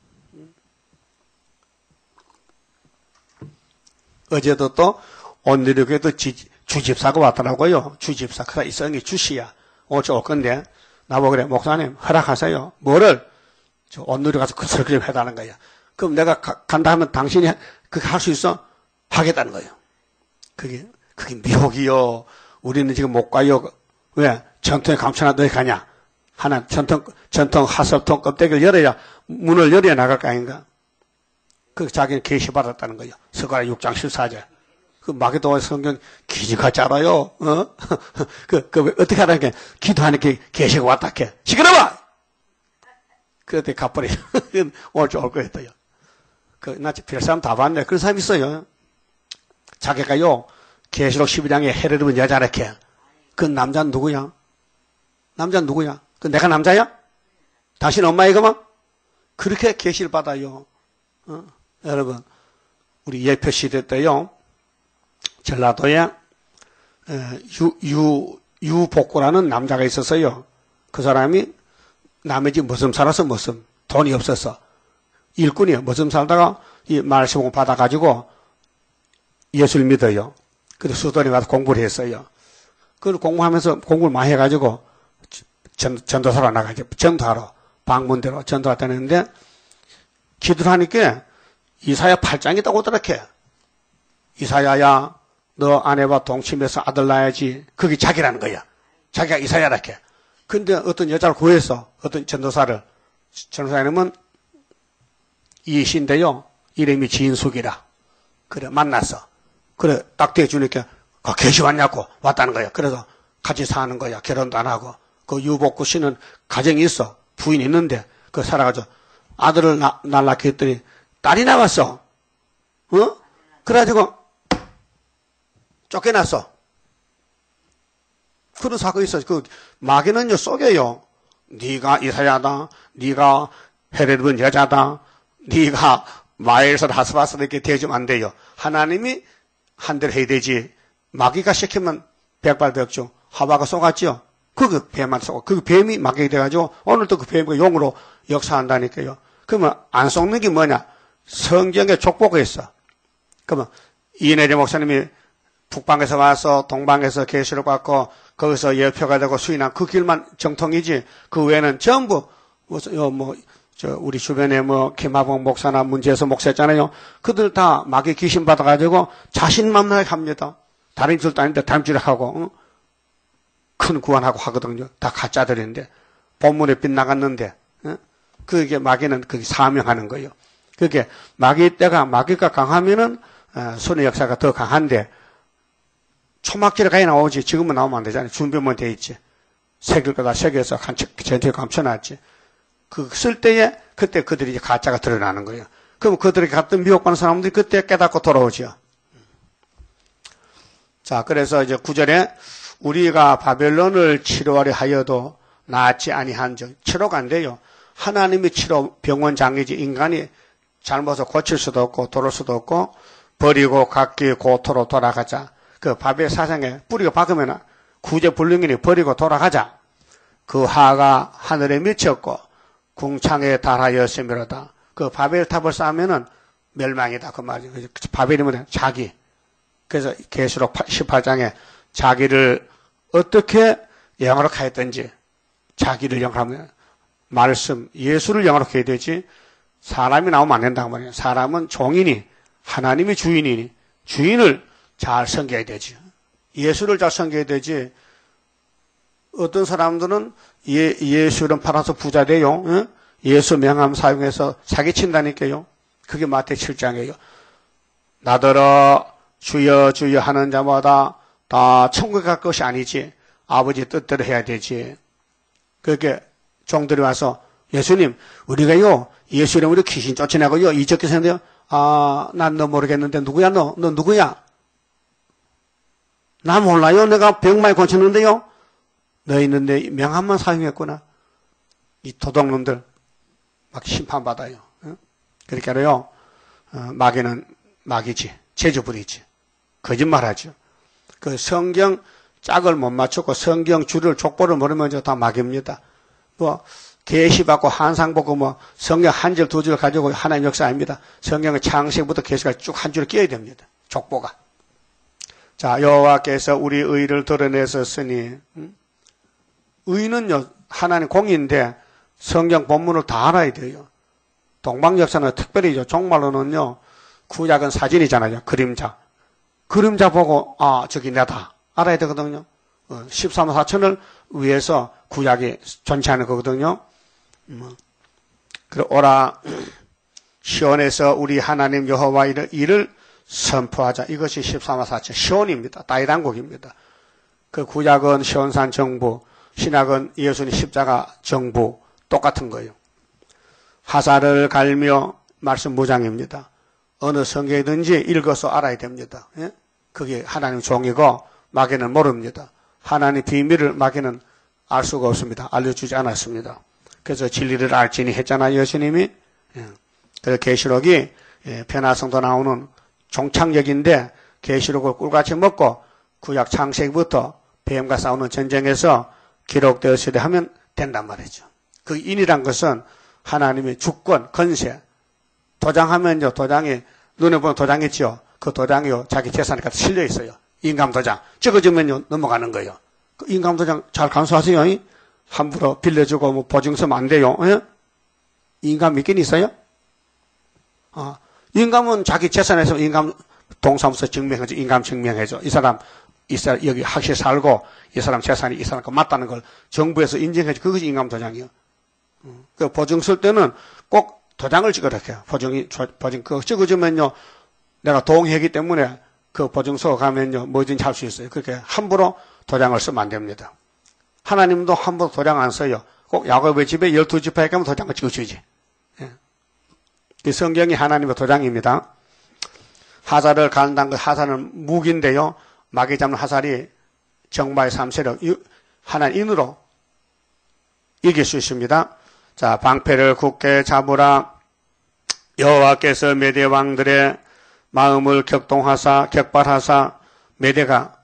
어제도 또 온누리교회도 주집사가 왔더라고요. 주집사. 그다 이성이 주시야. 오늘 올 건데 나보고 그래 목사님 허락하세요. 뭐를? 저 온누리 가서 그 설교 좀 해달라는 거야. 그럼 내가 가, 간다 하면 당신이 그게 할 수 있어? 하겠다는 거예요. 그게 그게 미혹이요. 우리는 지금 못 가요. 왜? 전통에 감춰놔도 가냐? 하나 전통 전통 하설통 껍데기를 열어야 문을 열어야 나갈 거 아닌가? 그 자기는 계시받았다는 거예요. 스가랴 육 장 십사 절. 그 마게도와 성경 기지가 짜라요. 어? 그, 그, 어떻게 하라니까 기도하니까 계시가 왔다 해. 시끄러워! 그때 갚버려. 오늘 좋을 거였어요. 그, 나 별사람 다 봤네. 그런 사람 있어요. 자기가요, 계시록 십이 장에 헤르르면 여자라 해. 그 남자는 누구야? 남자는 누구야? 그 내가 남자야? 당신 엄마이가만? 그렇게 계시를 받아요. 어? 여러분, 우리 예표 시대 때요, 전라도에 유, 유, 유복구라는 남자가 있었어요. 그 사람이 남의 집 머슴 살아서 머슴, 돈이 없어서 일꾼이요. 머슴 살다가 이 말씀을 받아가지고 예수를 믿어요. 그래서 수도원에 가서 공부를 했어요. 그걸 공부하면서 공부를 많이 해가지고 전, 전도사로 나가죠. 전도하러 방문대로 전도하다는데 기도를 하니까 이사야 팔 장이 있다고 하더라케. 이사야야, 너 아내와 동침해서 아들 낳아야지. 그게 자기라는 거야. 자기가 이사야라케. 근데 어떤 여자를 구했어. 어떤 전도사를. 전도사님은 이신데요. 이름이 진숙이라. 그래, 만났어. 그래, 딱 대주니까, 그 계시 왔냐고 왔다는 거야. 그래서 같이 사는 거야. 결혼도 안 하고. 그 유복구 씨는 가정이 있어. 부인이 있는데, 그 살아가지고 아들을 나, 낳으려고 했더니 딸이 나왔어. 어? 그래가지고 쫓겨났어. 그런 사건이 있어. 그 마귀는요 속여요. 네가 이사야다. 네가 헤롯은 여자다. 네가 마엘서 하스바스 이렇게 대주면 안 돼요. 하나님이 한 대로 해야 되지. 마귀가 시키면 백발백중. 하와가 속았지요. 그 뱀만 쏘고, 그 뱀이 막게 돼가지고, 오늘도 그 뱀이 용으로 역사한다니까요. 그러면 안 속는 게 뭐냐? 성경에 족보가 있어. 그러면 이내재 목사님이 북방에서 와서 동방에서 계시를 받고, 거기서 예표가 되고 수인한 그 길만 정통이지, 그 외에는 전부, 뭐, 뭐, 저, 우리 주변에 뭐, 김하봉 목사나 문재서 목사 있잖아요. 그들 다 마귀 귀신 받아가지고 자신만만하게 합니다. 다른 줄도 아닌데 다른 줄을 하고, 응? 큰 구원하고 하거든요. 다 가짜들인데. 본문에 빗나갔는데. 어? 그게 마귀는 그게 사명하는 거예요. 그게 마귀 때가 마귀가 강하면은 어, 손의 역사가 더 강한데 초막절에 가야 나오지. 지금은 나오면 안 되잖아요. 준비만 돼 있지. 새길 거다 새겨서 전체에 감춰놨지. 그 쓸 때에 그때 그들이 이제 가짜가 드러나는 거예요. 그럼 그들이 갔던 미혹받는 사람들이 그때 깨닫고 돌아오죠. 자, 그래서 이제 구절에 우리가 바벨론을 치료하려 하여도 낫지 아니한 적. 치료가 안 돼요. 하나님이 치료 병원 장이지 인간이 잘못을 고칠 수도 없고 돌을 수도 없고 버리고 각기 고토로 돌아가자. 그 바벨 사상에 뿌리가 박으면 구제불능이니 버리고 돌아가자. 그 하가 하늘에 미쳤고 궁창에 달하였으므로다. 그 바벨 탑을 쌓으면은 멸망이다. 그 말이에요. 바벨이 뭐냐? 자기. 그래서 계시록 십팔 장에 자기를 어떻게 영화롭게 했든지 자기를 영화롭게 말씀 예수를 영화롭게 해야 되지 사람이 나오면 안 된다고 말이에요. 사람은 종이니 하나님이 주인이니 주인을 잘 섬겨야 되지. 예수를 잘 섬겨야 되지. 어떤 사람들은 예, 예수를 팔아서 부자 돼요. 응? 예수 명함 사용해서 사기친다니까요. 그게 마태 칠 장이에요. 나더러 주여 주여 하는 자마다 다 천국에 갈 것이 아니지. 아버지 뜻대로 해야 되지. 그렇게 종들이 와서 예수님 우리가요 예수 이름으로 귀신 쫓아내고요 이적게 생각해요. 아, 난 너 모르겠는데 누구야 너? 너 누구야? 나 몰라요. 내가 병 많이 고쳤는데요. 너 있는데 명함만 사용했구나. 이 도둑놈들 막 심판받아요. 응? 그렇게 하래요. 어, 마귀는 마귀지. 제주부리지. 거짓말하죠. 그 성경 짝을 못 맞췄고 성경 줄을 족보를 모르면 다 마귀입니다. 뭐 계시받고 한상 보고 뭐 성경 한 절 두 절 가지고 하나님 역사 아닙니다. 성경의 창세부터 계시가 쭉 한 줄 끼어야 됩니다. 족보가. 자, 여호와께서 우리 의를 드러내셨으니 음? 의는요 하나님 공인데 성경 본문을 다 알아야 돼요. 동방 역사는 특별히죠. 종말로는요 구약은 사진이잖아요. 그림자. 그림자 보고 아 저기 내다 알아야 되거든요. 어, 십삼 사천을 위해서 구약이 존재하는 거거든요. 음, 그래 오라 시온에서 우리 하나님 여호와의 일을 선포하자. 이것이 십삼 화 사천 시온입니다. 다윗왕국입니다. 그 구약은 시온산 정부, 신약은 예수님 십자가 정부 똑같은 거예요. 하사를 갈며 말씀 무장입니다. 어느 성경이든지 읽어서 알아야 됩니다. 예? 그게 하나님 종이고 마귀는 모릅니다. 하나님 비밀을 마귀는 알 수가 없습니다. 알려주지 않았습니다. 그래서 진리를 알지니 했잖아요. 예수님이. 예. 그래서 계시록이 예, 변화성도 나오는 종착역인데 계시록을 꿀같이 먹고 구약 창세기부터 뱀과 싸우는 전쟁에서 기록되었으되 하면 된단 말이죠. 그 인이란 것은 하나님의 주권, 건세. 도장하면요, 도장이, 눈에 보면 도장 있죠? 그 도장이요, 자기 재산에 갖다 실려 있어요. 인감 도장. 찍어주면요, 넘어가는 거예요. 그 인감 도장 잘 간수하세요. 함부로 빌려주고 뭐 보증 서면 안 돼요. 예? 인감 있긴 있어요? 어, 인감은 자기 재산에서 인감 동사무소 증명해줘. 인감 증명해줘. 이 사람, 이 사람 여기 확실히 살고 이 사람 재산이 이 사람 거 맞다는 걸 정부에서 인정해줘. 그것이 인감 도장이요. 음, 그 보증 쓸 때는 꼭 도장을 찍어라 해요. 보증이, 보증 그거 찍어주면요. 내가 동의하기 때문에 그 보증서 가면요. 뭐든지 할 수 있어요. 그렇게 함부로 도장을 쓰면 안 됩니다. 하나님도 함부로 도장 안 써요. 꼭 야곱의 집에 열두 지파에 가면 도장을 찍어주지. 예. 이 성경이 하나님의 도장입니다. 하살을 간다는 그 하살은 무기인데요. 마귀 잡는 하살이 정마의 삼세력, 하나님으로 이길 수 있습니다. 자, 방패를 굳게 잡으라. 여호와께서 메대 왕들의 마음을 격동하사, 격발하사, 메대가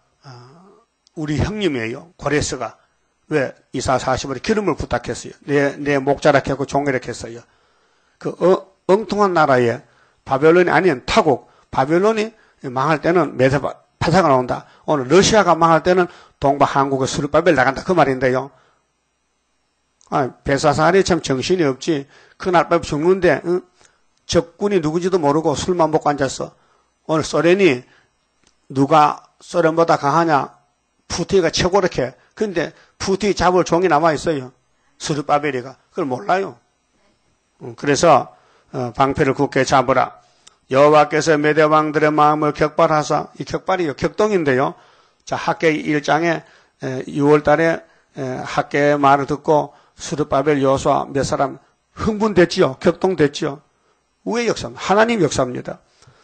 우리 형님이에요. 고레스가. 왜? 이사 사십월에 기름을 부탁했어요. 내, 내 목자락했고 종이락했어요. 그, 어, 엉뚱한 나라에 바벨론이 아닌 타국, 바벨론이 망할 때는 메대 파사가 나온다. 오늘 러시아가 망할 때는 동방 한국의 스룹바벨 나간다. 그 말인데요. 아, 베사살이 참 정신이 없지. 그날 밤 죽는데, 응? 적군이 누군지도 모르고 술만 먹고 앉았어. 오늘 소련이 누가 소련보다 강하냐? 푸틴이가 최고렇게. 근데 푸틴이 잡을 종이 남아있어요. 스룹바벨이가. 그걸 몰라요. 그래서 방패를 굳게 잡으라. 여호와께서 메대 왕들의 마음을 격발하사, 이 격발이요, 격동인데요. 자, 학계 일 장에 유월 달에 학계의 말을 듣고 스룹바벨 여호수아 몇 사람 흥분됐지요. 격동됐지요. 우의 역사입니다. 하나님 역사입니다.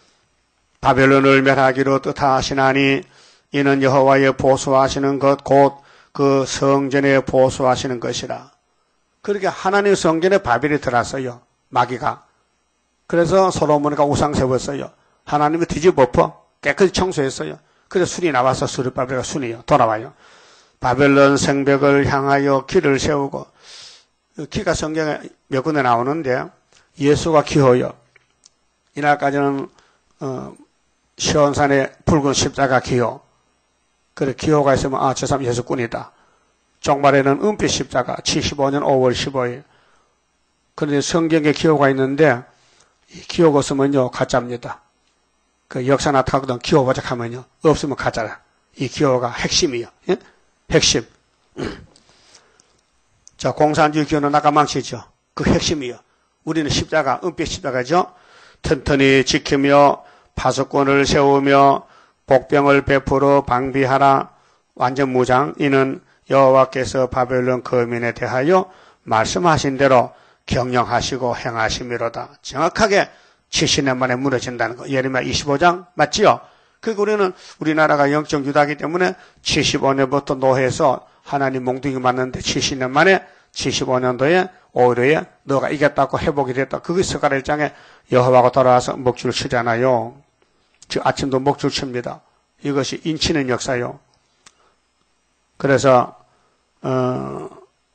바벨론을 멸하기로 뜻하시나니 이는 여호와의 보수하시는 것 곧 그 성전에 보수하시는 것이라. 그렇게 하나님 성전에 바벨이 들어왔어요. 마귀가. 그래서 솔로몬이가 우상 세웠어요. 하나님이 뒤집어 엎어 깨끗이 청소했어요. 그래서 순이 나와서 스룹바벨가 순이요. 돌아와요. 바벨론 성벽을 향하여 길을 세우고, 기가 성경에 몇 군데 나오는데 예수가 기호요. 이날까지는 어, 시온산에 붉은 십자가 기호. 그래 기호가 있으면 아, 저 사람 예수꾼이다. 종말에는 은빛 십자가 칠십오 년 오월 십오일. 그런데 성경에 기호가 있는데 이 기호가 없으면요 가짜입니다. 그 역사나 타거든 기호 보작하면요 없으면 가짜라. 이 기호가 핵심이요. 예? 핵심. 자, 공산주의 기호는 아까 망치죠. 그 핵심이요. 우리는 십자가, 은빛 십자가죠. 튼튼히 지키며 파수꾼을 세우며 복병을 베풀어 방비하라. 완전 무장. 이는 여호와께서 바벨론 거민에 대하여 말씀하신 대로 경영하시고 행하심이로다. 정확하게 칠십 년 만에 무너진다는 거. 예레미야 이십오 장 맞지요? 그리고 우리는 우리나라가 영적 유다이기 때문에 칠십오 년부터 노예에서 하나님 몽둥이 맞는데 칠십 년 만에 칠십오 년도에 오일에 너가 이겼다고 회복이 됐다. 그게 스가랴 일 장에 여호와가 돌아와서 목줄 치잖아요. 즉 아침도 목줄 칩니다. 이것이 인치는 역사요. 그래서 어,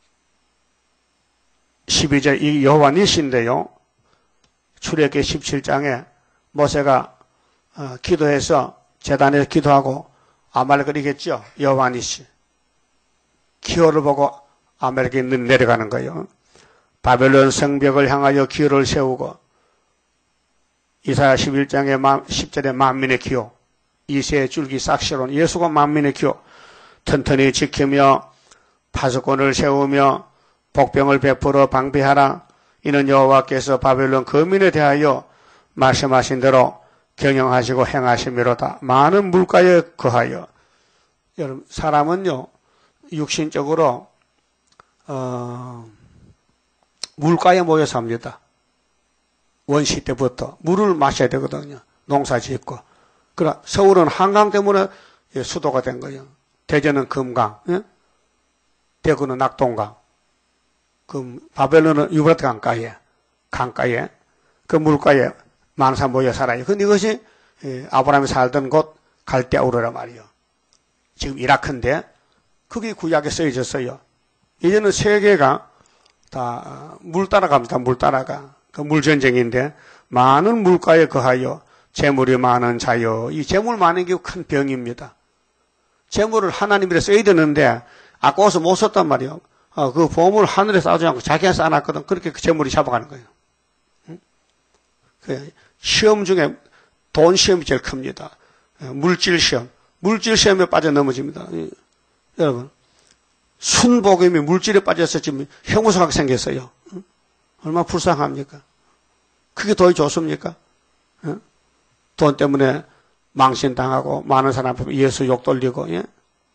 십이 절 이 여호와 니시인데요. 출애굽기 십칠 장에 모세가 어, 기도해서 제단에서 기도하고 아말렉을 이겼죠. 여호와 니시. 기호를 보고 아말렉이 내려가는 거예요. 바벨론 성벽을 향하여 기호를 세우고 이사야 십일 장에 십 절에 만민의 기호, 이새의 줄기 싹시론 예수가 만민의 기호, 튼튼히 지키며 파수꾼을 세우며 복병을 베풀어 방비하라. 이는 여호와께서 바벨론 거민에 대하여 말씀하신 대로 경영하시고 행하심이로다. 많은 물가에 거하여. 여러분, 사람은요, 육신적으로, 어, 물가에 모여 삽니다. 원시 때부터. 물을 마셔야 되거든요. 농사 짓고. 그러나 서울은 한강 때문에 수도가 된 거예요. 대전은 금강, 예? 대구는 낙동강, 그 바벨론은 유브라트 강가에, 강가에, 그 물가에 많은 사람 모여 살아요. 근데 이것이 아브라함이 살던 곳 갈대아우르란 말이에요. 지금 이라크인데 그게 구약에 쓰여졌어요. 이제는 세계가 다 물 따라갑니다. 물 따라가. 그 물전쟁인데 많은 물가에 거하여 재물이 많은 자여. 이 재물 많은 게 큰 병입니다. 재물을 하나님이라 써야 되는데 아까워서 못 썼단 말이에요. 어, 그 보물 하늘에 쌓아주지 않고 자기가 쌓아놨거든. 그렇게 그 재물이 잡아가는 거예요. 응? 그 시험 중에 돈 시험이 제일 큽니다. 물질 시험. 물질 시험에 빠져 넘어집니다. 예. 여러분, 순복음이 물질에 빠져서 지금 형무소하게 생겼어요. 응? 얼마나 불쌍합니까? 그게 돈이 좋습니까? 응? 돈 때문에 망신당하고 많은 사람 앞에 예수 욕 돌리고, 예?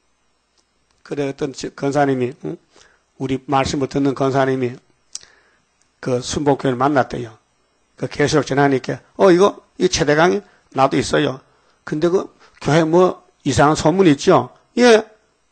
그래, 어떤 권사님이, 응? 우리 말씀을 듣는 권사님이 그 순복교회를 만났대요. 그 계속 전하니까, 어, 이거, 이 최대강이 나도 있어요. 근데 그 교회 뭐 이상한 소문 있죠? 예.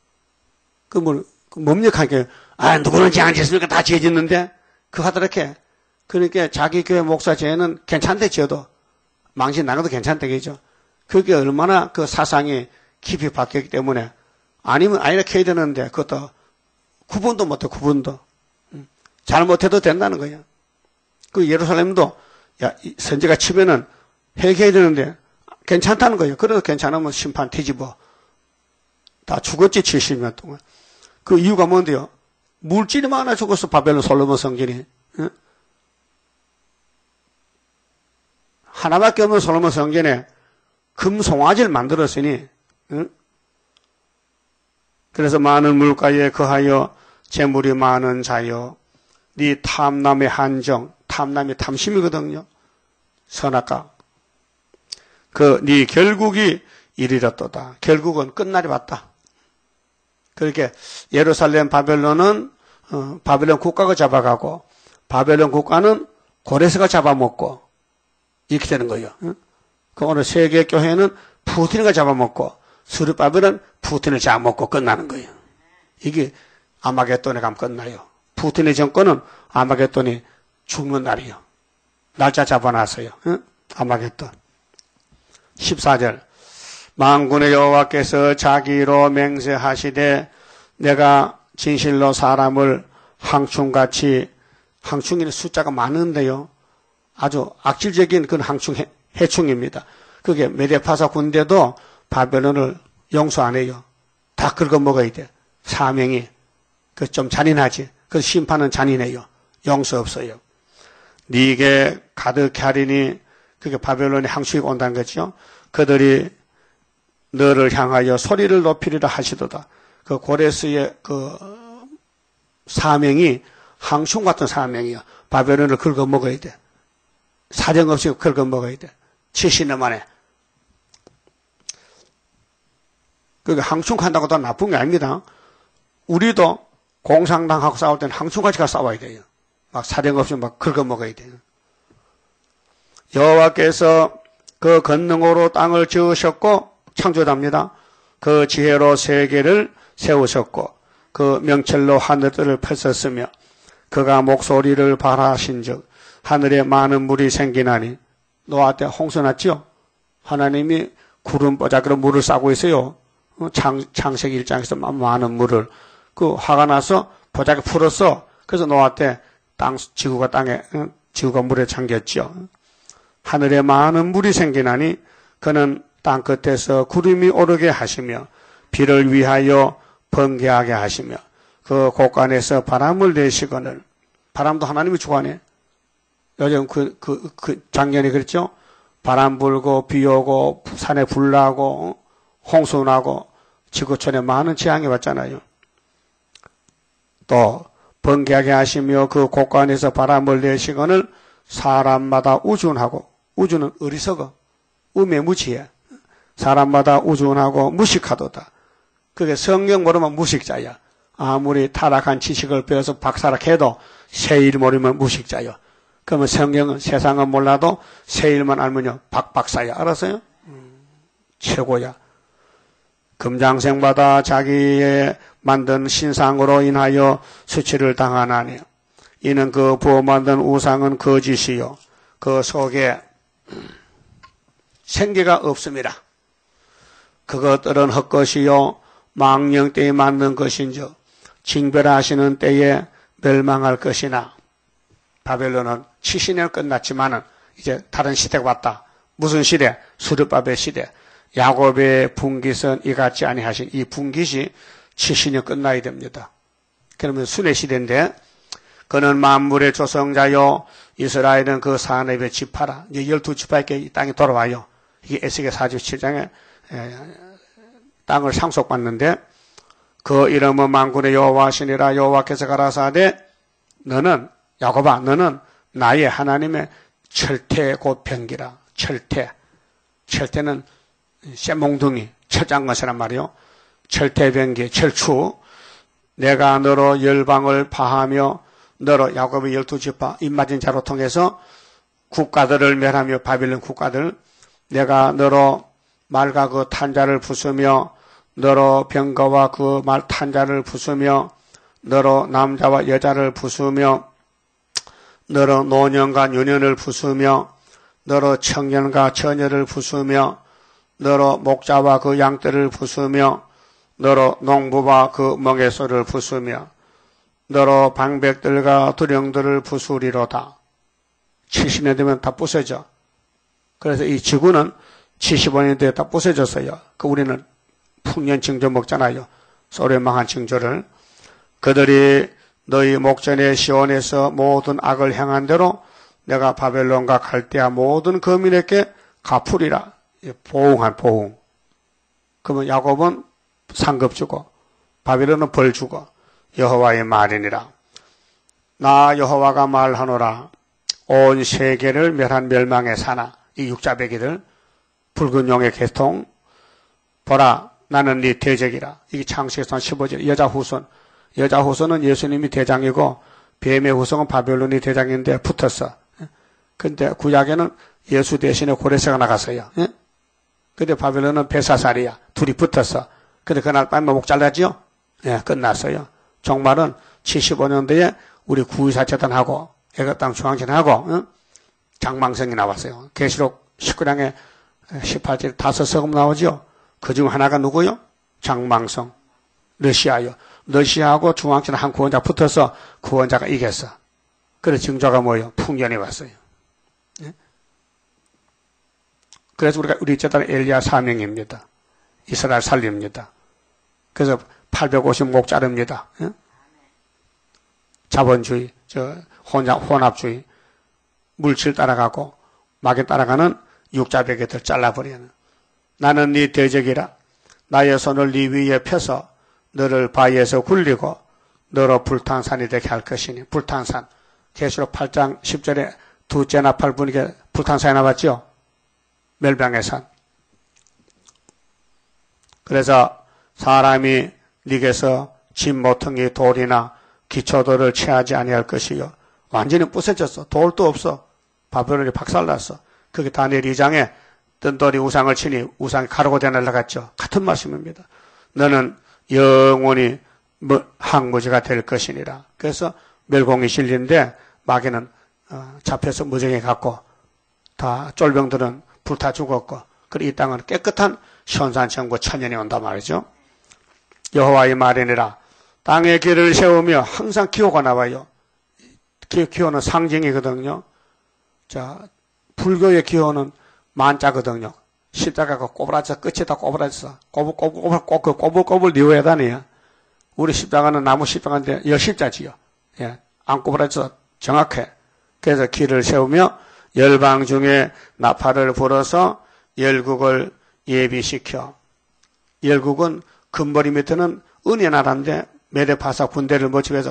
그 뭐, 그 뭡니까? 아, 누구는 죄안 짓습니까? 다 죄 짓는데? 그 하더라게. 그러니까 자기 교회 목사 죄는 괜찮대, 지어도. 망신 나가도 괜찮대겠죠. 그게 얼마나 그 사상이 깊이 바뀌었기 때문에 아니면 아니라 해야 되는데 그것도 구분도 못해, 구분도. 잘못해도 된다는 거야. 그 예루살렘도 야, 선지가 치면은 회개해야 되는데 괜찮다는 거예요. 그래도 괜찮으면 심판 뒤집어. 다 죽었지, 칠십 년 동안. 그 이유가 뭔데요? 물질이 많아 죽었어, 바벨론 솔로몬 성전이. 응? 하나밖에 없는 솔로몬 성전에 금송아지를 만들었으니, 응? 그래서 많은 물가에 거하여 재물이 많은 자여, 네 탐남의 한정, 탐남이 탐심이거든요. 선악과. 그, 네 결국이 이르렀도다. 결국은 끝날이 왔다. 그렇게 예루살렘 바벨론은 어, 바벨론 국가가 잡아가고 바벨론 국가는 고레스가 잡아먹고 이렇게 되는 거예요. 응? 그 오늘 세계 교회는 푸틴이가 잡아먹고 스룹바벨은 푸틴을 잡아먹고 끝나는 거예요. 이게 아마겟돈에 가면 끝나요. 푸틴의 정권은 아마겟돈이 죽는 날이에요. 날짜 잡아놨어요. 응? 아마겟돈. 십사 절. 만군의 여호와께서 자기로 맹세하시되 내가 진실로 사람을 항충같이, 항충이는 숫자가 많은데요. 아주 악질적인 그런 항충, 해충입니다. 그게 메데파사 군대도 바벨론을 용서 안 해요. 다 긁어먹어야 돼. 사명이. 그 좀 잔인하지. 그 심판은 잔인해요. 용서 없어요. 네게 가득히 하리니, 그게 바벨론의 항충이 온다는 거죠. 그들이 너를 향하여 소리를 높이리라 하시도다. 그 고레스의 그 사명이 항충 같은 사명이요. 바벨론을 긁어먹어야 돼. 사정없이 긁어먹어야 돼. 칠십 년 만에. 그게 항충한다고 다 나쁜 게 아닙니다. 우리도 공산당하고 싸울 때는 항충같이 가 싸워야 돼요. 막 사정없이 막 긁어먹어야 돼요. 여호와께서 그 권능으로 땅을 지으셨고 창조합니다. 그 지혜로 세계를 세우셨고 그 명철로 하늘들을 펼쳤으며 그가 목소리를 발하신즉 하늘에 많은 물이 생기나니. 노아 때 홍수 났죠? 하나님이 구름 뽀짝으로 물을 싸고 있어요. 창, 창세기 일 장에서 많은 물을. 그 화가 나서 뽀짝이 풀었어. 그래서 노아 때 땅, 지구가 땅에, 지구가 물에 잠겼죠. 하늘에 많은 물이 생기나니 그는 땅 끝에서 구름이 오르게 하시며 비를 위하여 번개하게 하시며 그 곳간에서 바람을 내시거늘. 바람도 하나님이 주관해. 요즘 그, 그, 그 작년에 그랬죠? 바람 불고 비 오고 산에 불 나고 홍수 나고 지구촌에 많은 재앙이 왔잖아요. 또 번개하게 하시며 그 곳간에서 바람을 내시거늘 사람마다 우준하고, 우주는 어리석어, 우매무지해. 사람마다 우준하고 무식하도다. 그게 성경 모르면 무식자야. 아무리 타락한 지식을 배워서 박사락해도 세일 모르면 무식자요. 그러면 성경은 세상은 몰라도 세일만 알면요 박박사야. 알았어요? 음, 최고야. 금장생마다 자기의 만든 신상으로 인하여 수치를 당하나니 이는 그 부어 만든 우상은 거짓이요 그 속에 생기가 없습니다. 그것들은 헛것이요 망령 때에 만든 것인즉 징별하시는 때에 멸망할 것이나. 바벨론은 칠십 년 끝났지만은 이제 다른 시대가 왔다. 무슨 시대? 수르바벨 시대. 야곱의 분깃은 이같지 아니하신 이 분깃이 칠십 년 끝나야 됩니다. 그러면 순회 시대인데 그는 만물의 조성자요 이스라엘은 그 산업의 지파라. 이제 열두 지파에게 이 땅에 돌아와요. 이게 에스겔 사십칠 장에 땅을 상속받는데 그 이름은 만군의 여호와시니라. 여호와께서 가라사대 너는 야곱아 너는 나의 하나님의 철퇴 곧 병기라. 철퇴. 철퇴는 쇠몽둥이 철장 것이란 말이요. 철퇴병기 철추. 내가 너로 열방을 파하며 너로 야곱의 열두 지파 입맞은 자로 통해서 국가들을 멸하며 바빌론 국가들 내가 너로 말과 그 탄자를 부수며 너로 병거와 그 말 탄자를 부수며 너로 남자와 여자를 부수며 너로 노년과 유년을 부수며 너로 청년과 처녀를 부수며 너로 목자와 그 양떼를 부수며 너로 농부와 그 멍에소를 부수며 너로 방백들과 두령들을 부수리로다. 칠십 년 되면 다 부서져. 그래서 이 지구는 칠십오 년 뒤에 다 부서졌어요. 그 우리는 풍년 징조 먹잖아요. 소련 망한 징조를. 그들이 너희 목전의 시온에서 모든 악을 행한 대로 내가 바벨론과 갈대아 모든 거민에게 갚으리라. 보응한 보응. 그러면 야곱은 상급 주고 바벨론은 벌 주고 여호와의 말이니라. 나 여호와가 말하노라. 온 세계를 멸한 멸망의 사나 이 육자배기들 붉은 용의 계통 보라 나는 네 대적이라. 이게 창세기서 십오 절 여자 후손. 여자 후손은 예수님이 대장이고 뱀의 후손은 바벨론이 대장인데 붙었어. 근데 구약에는 예수 대신에 고레스가 나갔어요. 근데 바벨론은 베사살이야. 둘이 붙었어. 근데 그날 밤에 목 잘랐죠? 예, 끝났어요. 종말은 칠십오 년도에 우리 구이사 재단하고 애가땅 중앙전하고 응? 장망성이 나왔어요. 계시록 십구 장에 십팔 절에 다섯 서금 나오죠? 그중 하나가 누구요? 장망성. 러시아요. 러시아하고 중앙전 한 구원자 붙어서 구원자가 이겼어. 그래서 증조가 뭐예요? 풍년이 왔어요. 예? 그래서 우리가 우리 재단 엘리야 사명입니다. 이스라엘 살립니다. 그래서 팔백오십 목 자릅니다. 예? 자본주의, 저 혼자 혼합주의, 물질 따라가고 막에 따라가는 육자배기들 잘라버리는. 나는 네 대적이라. 나의 손을 네 위에 펴서 너를 바위에서 굴리고 너로 불탄산이 되게 할 것이니. 불탄산. 계시록 팔 장 십 절에 두째 나팔 부니까 불탄산이 나왔죠? 멸망의 산. 그래서 사람이 네게서 진모퉁이 돌이나 기초돌을 취하지 아니할 것이요. 완전히 부서졌어. 돌도 없어. 바벨론이 박살났어. 그게 다니엘 이 장에 뜬돌이 우상을 치니 우상이 가루가 되어 날아갔죠. 같은 말씀입니다. 너는 영원히 항무지가 될 것이니라. 그래서 멸공이 실린데 마귀는 잡혀서 무정에 갔고 다 쫄병들은 불타 죽었고 그리고 이 땅은 깨끗한 현산천국 천년이 온단 말이죠. 여호와의 말이니라. 땅에 길을 세우며 항상 기호가 나와요. 기호는 상징이거든요. 자, 불교의 기호는 만자거든요. 십자가가 꼬부라져 끝에다 꼬부라졌어. 꼬불꼬불 꼬불 꼬불꼬불 니오야단이야. 우리 십자가는 나무 십자가인데 열십자지요. 예, 안 꼬부라져 정확해. 그래서 길을 세우며 열방 중에 나팔을 불어서 열국을 예비시켜. 열국은 금머리 밑에는 은혜 나라인데 메데파사 군대를 모집해서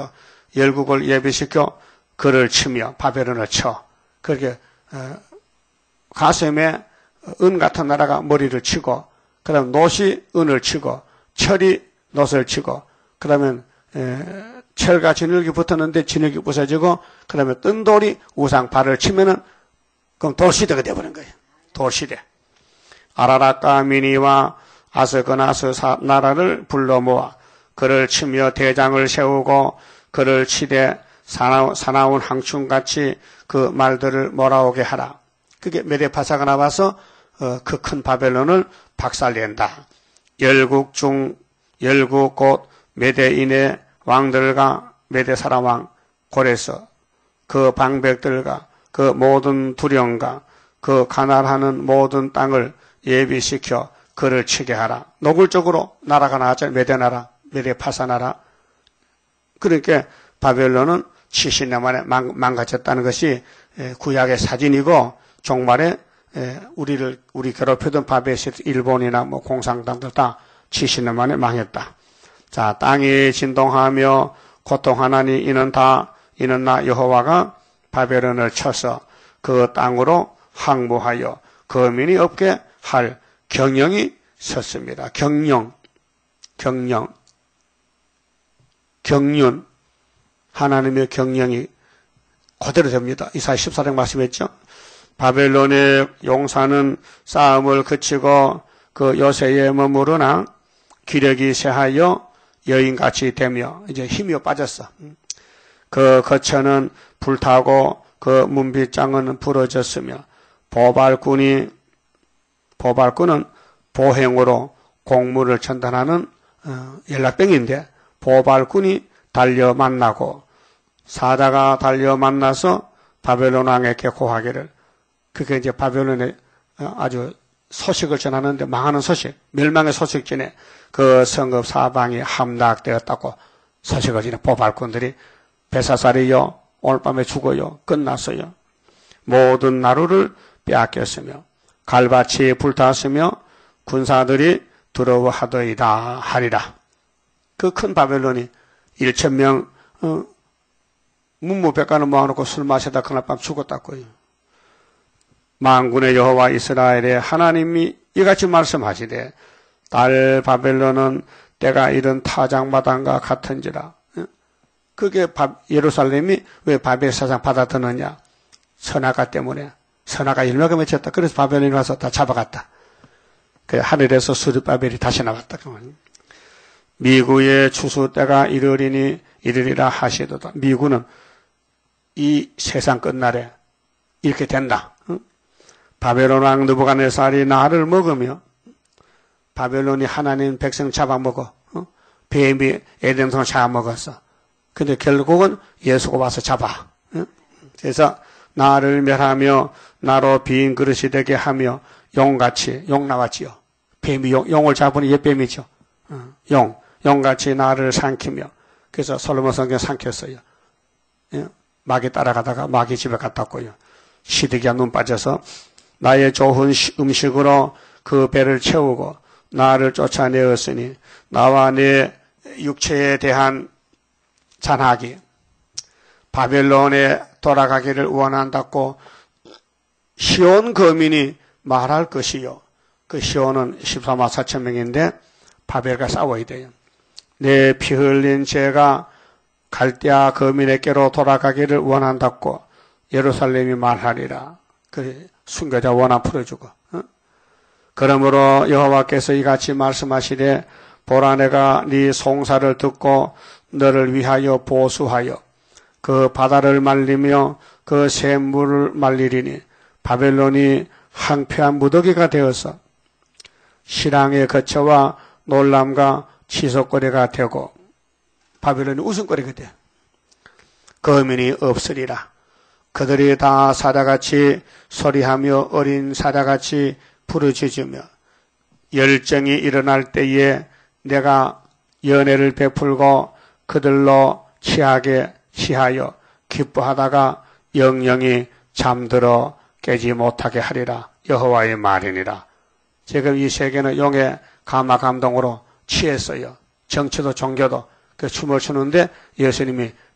열국을 예비시켜 그를 치며 바벨론을 쳐. 그렇게 어, 가슴에 은 같은 나라가 머리를 치고, 그 다음 놋이 은을 치고, 철이 놋을 치고, 그러면 철과 진흙이 붙었는데 진흙이 부서지고, 그 다음에 뜬 돌이 우상 발을 치면은 그럼 돌시대가 되어버린 거예요. 돌시대. 아라락과 미니와 아스그나스 나라를 불러 모아 그를 치며 대장을 세우고 그를 치되 사나, 사나운 항충같이 그 말들을 몰아오게 하라. 그게 메데파사가 나와서 어, 그 큰 바벨론을 박살낸다. 열국 중 열국 곧 메데인의 왕들과 메데 사람 왕 고레서 그 방백들과 그 모든 두령과 그 가난하는 모든 땅을 예비시켜 그를 치게 하라. 노골적으로 나라가 나왔잖아요. 메데 나라, 메데 파사 나라. 그러니까 바벨론은 칠십 년 만에 망가졌다는 것이 구약의 사진이고, 종말에 우리를 우리 괴롭히던 바벨 일본이나 뭐 공산당들 다 칠십 년 만에 망했다. 자, 땅이 진동하며 고통하나니 이는 다 이는 나 여호와가 바벨론을 쳐서 그 땅으로 항무하여 거민이 없게 할 경영이 섰습니다. 경영, 경영, 경륜, 하나님의 경영이 그대로 됩니다. 이사야 십사 장 말씀했죠. 바벨론의 용사는 싸움을 그치고 그 요새에 머무르나 기력이 쇠하여 여인같이 되며 이제 힘이 빠졌어. 그 거처는 불타고 그 문빗장은 부러졌으며 보발꾼이 보발꾼은 보행으로 공물을 전달하는 어, 연락병인데 보발꾼이 달려 만나고 사자가 달려 만나서 바벨론 왕에게 고하기를, 그게 이제 바벨론의 아주 소식을 전하는데 망하는 소식, 멸망의 소식 전에 그 성읍 사방이 함락되었다고 소식을 전해 보발꾼들이 베사살이요 오늘 밤에 죽어요, 끝났어요. 모든 나루를 빼앗겼으며 갈밭이 불탔으며 군사들이 두려워하더이다 하리라. 그 큰 바벨론이 일천 명 어, 문무백관을 모아놓고 술 마시다 그날 밤 죽었다고요. 만군의 여호와 이스라엘의 하나님이 이같이 말씀하시되 딸 바벨론은 때가 이른 타작마당과 같은지라. 그게 예루살렘이 왜 바벨 사상 받아드느냐? 선악과 때문에. 선악과 열매가 맺혔다. 그래서 바벨론이 와서 다 잡아갔다. 그 하늘에서 수르바벨이 다시 나왔다. 미구의 추수 때가 이르리니 이르리라 하시도다. 미구는 이 세상 끝날에 이렇게 된다. 바벨론 왕 느부갓네살이 나를 먹으며, 바벨론이 하나님 백성 잡아먹어. 뱀이 에덴성을 잡아먹었어. 근데 결국은 예수가 와서 잡아. 그래서 나를 멸하며 나로 빈 그릇이 되게 하며 용같이, 용 나왔지요. 뱀이 용, 용을 잡으니 옛뱀이죠. 용, 용같이 나를 삼키며. 그래서 솔로몬 성경 삼켰어요. 마귀 따라가다가 마귀 집에 갔다 왔고요. 시드기야 눈 빠져서 나의 좋은 음식으로 그 배를 채우고 나를 쫓아내었으니 나와 내 육체에 대한 잔하기, 바벨론에 돌아가기를 원한다고 시온 거민이 말할 것이요. 그 시온은 십사만 사천 명인데 바벨과 싸워야 돼요. 내 피 흘린 죄가 갈대아 거민에게로 돌아가기를 원한다고 예루살렘이 말하리라. 그 순교자 원한 풀어주고. 어? 그러므로 여호와께서 이같이 말씀하시되 보라 내가 네 송사를 듣고 너를 위하여 보수하여 그 바다를 말리며 그 샘물을 말리리니 바벨론이 항폐한 무더기가 되어서 실랑의 거처와 놀람과 치솟거리가 되고 바벨론이 웃음거리가 돼. 거민이 없으리라. 그들이 다 사자같이 소리하며 어린 사자같이 부르짖으며 열정이 일어날 때에 내가 연애를 베풀고 그들로 취하게 취하여 기뻐하다가 영영이 잠들어 깨지 못하게 하리라. 여호와의 말이니라. 지금 이 세계는 용의 감화 감동으로 취했어요. 정치도 종교도 그 춤을 추는데 예수님이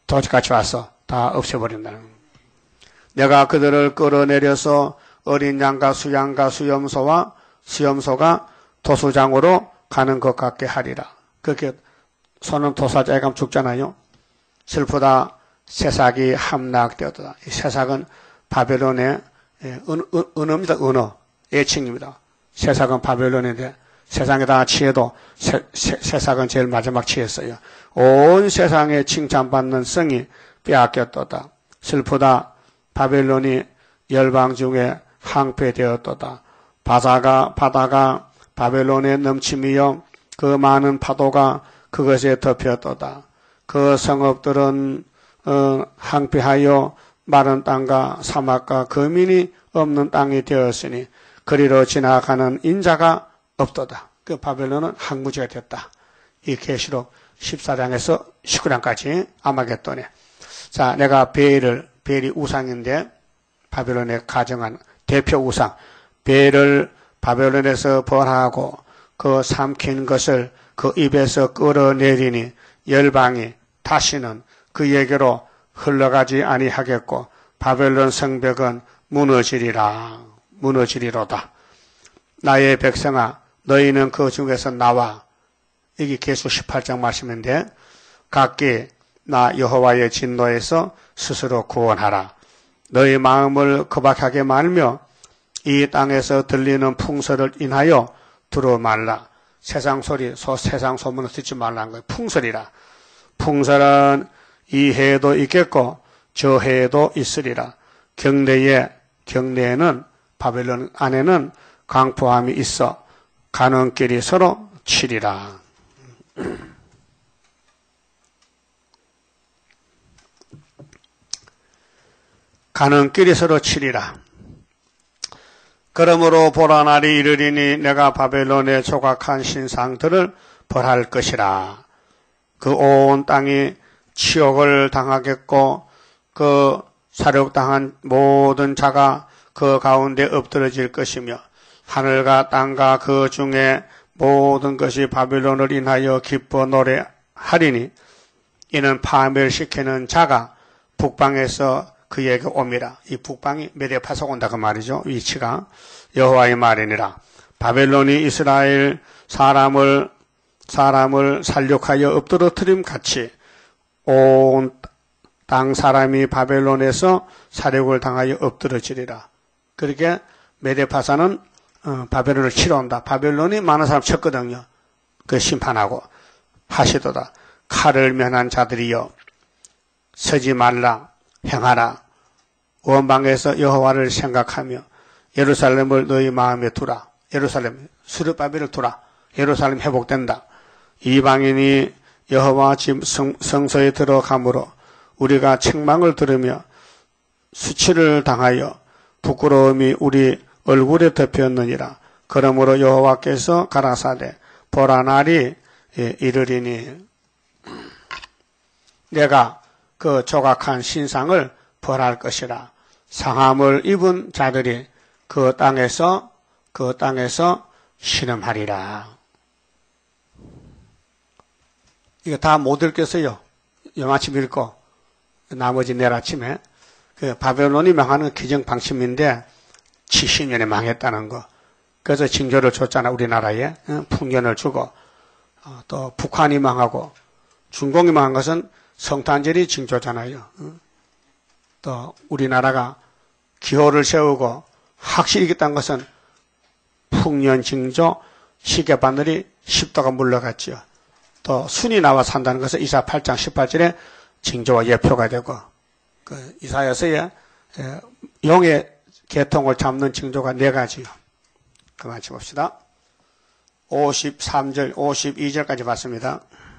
도적같이 와서 다 없애버린다는 거예요. 내가 그들을 끌어내려서 어린 양과 수양과 수염소와 수염소가 도수장으로 가는 것 같게 하리라. 그렇게 손은 도사자에 가면 죽잖아요. 슬프다. 새싹이 함락되었다. 이 새싹은 바벨론의 은어입니다. 은어. 애칭입니다. 새싹은 바벨론인데 세상에다 치해도 새, 새, 새싹은 제일 마지막 치했어요. 온 세상에 칭찬받는 성이 빼앗겼도다. 슬프다. 바벨론이 열방 중에 항폐되었도다. 바다가 바다가 바벨론의 넘침이여 그 많은 파도가 그것에 덮였도다. 그 성읍들은 어, 항폐하여 마른 땅과 사막과 거민이 없는 땅이 되었으니 그리로 지나가는 인자가 없도다. 그 바벨론은 항무지가 됐다. 이 계시록 십사 장에서 십구 장까지 아마겟돈에. 자, 내가 벨을, 벨이 우상인데 바벨론에 가정한 대표 우상, 벨을 바벨론에서 벌하고 그 삼킨 것을 그 입에서 끌어내리니 열방이 다시는 그에게로 흘러가지 아니하겠고 바벨론 성벽은 무너지리라. 무너지리로다. 나의 백성아, 너희는 그 중에서 나와. 이게 계수 십팔 장 말씀인데 각기 나 여호와의 진노에서 스스로 구원하라. 너희 마음을 거박하게 말며 이 땅에서 들리는 풍설을 인하여 두루 말라. 세상 소리, 소, 세상 소문을 듣지 말라는 거예요. 풍설이라. 풍설은 이 해에도 있겠고 저 해에도 있으리라. 경내에, 경내에는 바벨론 안에는 강포함이 있어 가는 길이 서로 치리라. 가는 길이 서로 치리라. 그러므로 보라 날이 이르리니 내가 바벨론의 조각한 신상들을 벌할 것이라. 그 온 땅이 치욕을 당하겠고 그 사륙당한 모든 자가 그 가운데 엎드러질 것이며 하늘과 땅과 그 중에 모든 것이 바벨론을 인하여 기뻐 노래하리니 이는 파멸시키는 자가 북방에서 그에게 옵니다. 이 북방이 메데파서 온다 그 말이죠. 위치가 여호와의 말이니라. 바벨론이 이스라엘 사람을 사람을 살육하여 엎드러뜨림 같이 온 땅 사람이 바벨론에서 사륙을 당하여 엎드러지리라. 그렇게 메데파사는 어, 바벨론을 치러 온다. 바벨론이 많은 사람 쳤거든요. 그 심판하고 하시도다. 칼을 면한 자들이여 서지 말라 행하라. 원방에서 여호와를 생각하며 예루살렘을 너희 마음에 두라. 예루살렘 스룹바벨을 두라. 예루살렘 회복된다. 이방인이 여호와 집 성, 성소에 들어가므로 우리가 책망을 들으며 수치를 당하여 부끄러움이 우리 얼굴에 덮였느니라. 그러므로 여호와께서 가라사대 보라 날이 이르리니 내가 그 조각한 신상을 벌할 것이라. 상함을 입은 자들이 그 땅에서 그 땅에서 신음하리라. 이거 다 못 읽겠어요. 영아침 읽고 나머지 내일 아침에 그 바벨론이 망하는 기정 방침인데 칠십 년에 망했다는 거. 그래서 징조를 줬잖아. 우리나라에 풍년을 주고 또 북한이 망하고 중공이 망한 것은 성탄절이 징조잖아요. 또 우리나라가 기호를 세우고 확실히 이겼다는 것은 풍년 징조 시계바늘이 십 도가 물러갔지요. 또 순이 나와 산다는 것은 이사 팔 장 십팔 절에 징조와 예표가 되고 그 이사야서에 용의 계통을 잡는 징조가 네 가지요. 그만 봅시다. 오십삼 절, 오십이 절까지 봤습니다.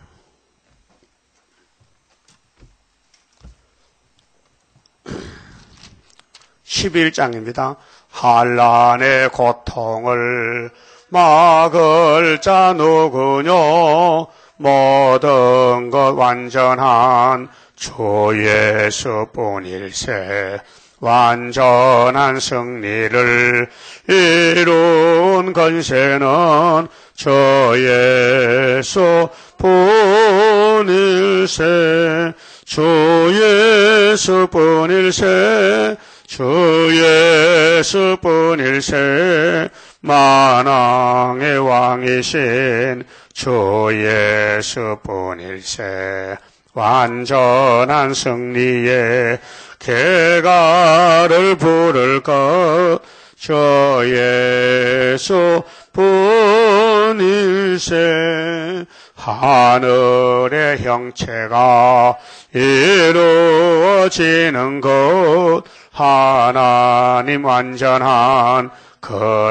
십일 장입니다. 한란의 고통을 막을 자 누구뇨? 모든 것 완전한 주 예수뿐일세. 완전한 승리를 이룬 건세는 주 예수뿐일세. 주 예수뿐일세 주 예수뿐일세 만왕의 왕이신 주 예수뿐일세 완전한 승리에 개가를 부를 것 저 예수뿐일세 하늘의 형체가 이루어지는 것 하나님 완전한 그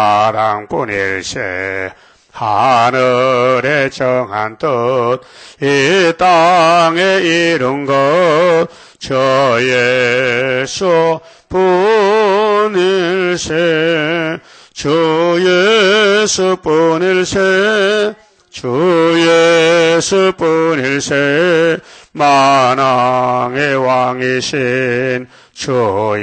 사랑뿐일세 하늘에 정한 뜻 이 땅에 이룬 것 저 예수뿐일세 주 예수뿐일세 주 예수뿐일세 만왕의 왕이신 주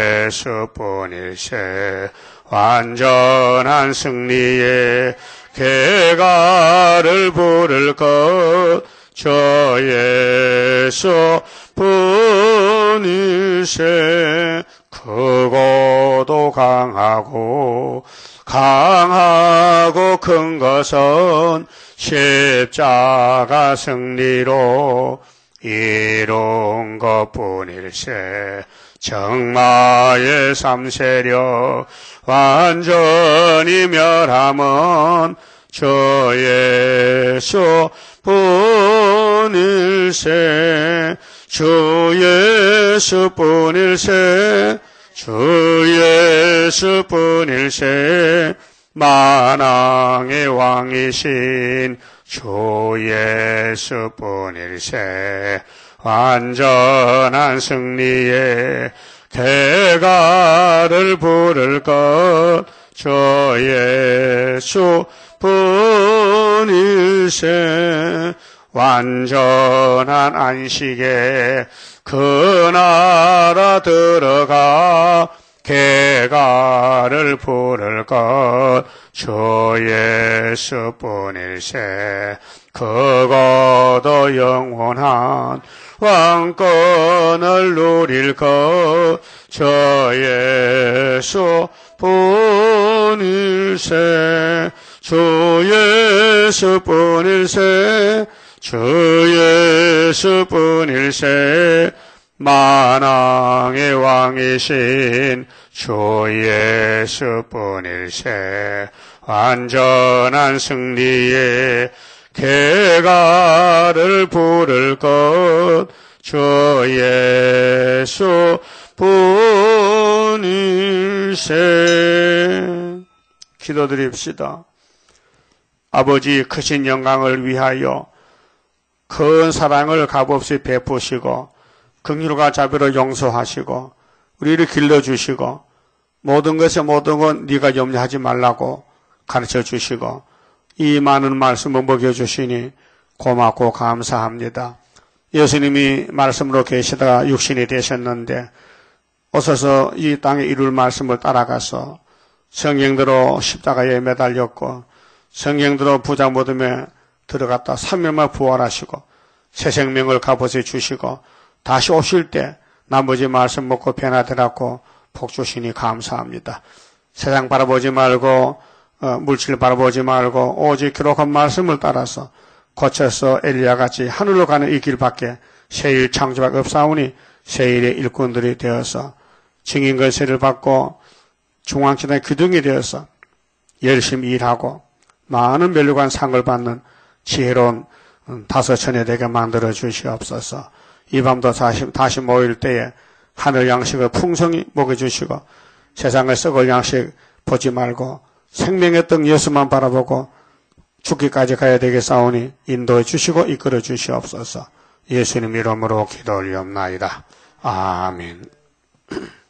예수뿐일세 완전한 승리에 개가를 부를 것 저 예수뿐일세 크고도 강하고 강하고 큰 것은 십자가 승리로 이룬 것뿐일세 정마의 삼세력 완전히 멸함은 저 예수뿐일세 주 예수뿐일세 주 예수뿐일세 만왕의 왕이신 주 예수뿐일세 완전한 승리에 대가를 부를 것 저 예수뿐일세 완전한 안식에 그 나라 들어가 개가를 부를 것 저 예수뿐일세 그것도 영원한 왕권을 누릴 것 저 예수뿐일세 주 예수뿐일세 주 예수뿐일세 만왕의 왕이신 주 예수뿐일세 완전한 승리에 개가를 부를 것 저 예수뿐일세 기도드립시다. 아버지 크신 영광을 위하여 큰 사랑을 값없이 베푸시고 긍휼과 자비로 용서하시고 우리를 길러주시고 모든 것에 모든 건 네가 염려하지 말라고 가르쳐주시고 이 많은 말씀을 먹여주시니 고맙고 감사합니다. 예수님이 말씀으로 계시다가 육신이 되셨는데 오셔서 이 땅에 이룰 말씀을 따라가서 성경대로 십자가에 매달렸고 성경대로 부자 무덤에 들어갔다 삼 일 만에 부활하시고 새 생명을 값없이 주시고 다시 오실 때 나머지 말씀 먹고 변화되라고 복 주시니 감사합니다. 세상 바라보지 말고 어, 물질 바라보지 말고 오직 기록한 말씀을 따라서 고쳐서 엘리야같이 하늘로 가는 이 길밖에 새일 창조밖에 없사오니 새일의 일꾼들이 되어서 증인권세를 받고 중앙지단의 기둥이 되어서 열심히 일하고 많은 멸류관 상을 받는 지혜로운 다섯 천여 되게 만들어 주시옵소서. 이 밤도 다시, 다시 모일 때에 하늘 양식을 풍성히 먹여주시고 세상을 썩을 양식 보지 말고 생명의 떡 예수만 바라보고 죽기까지 가야 되겠사오니 인도해 주시고 이끌어 주시옵소서. 예수님 이름으로 기도 올리옵나이다. 아멘.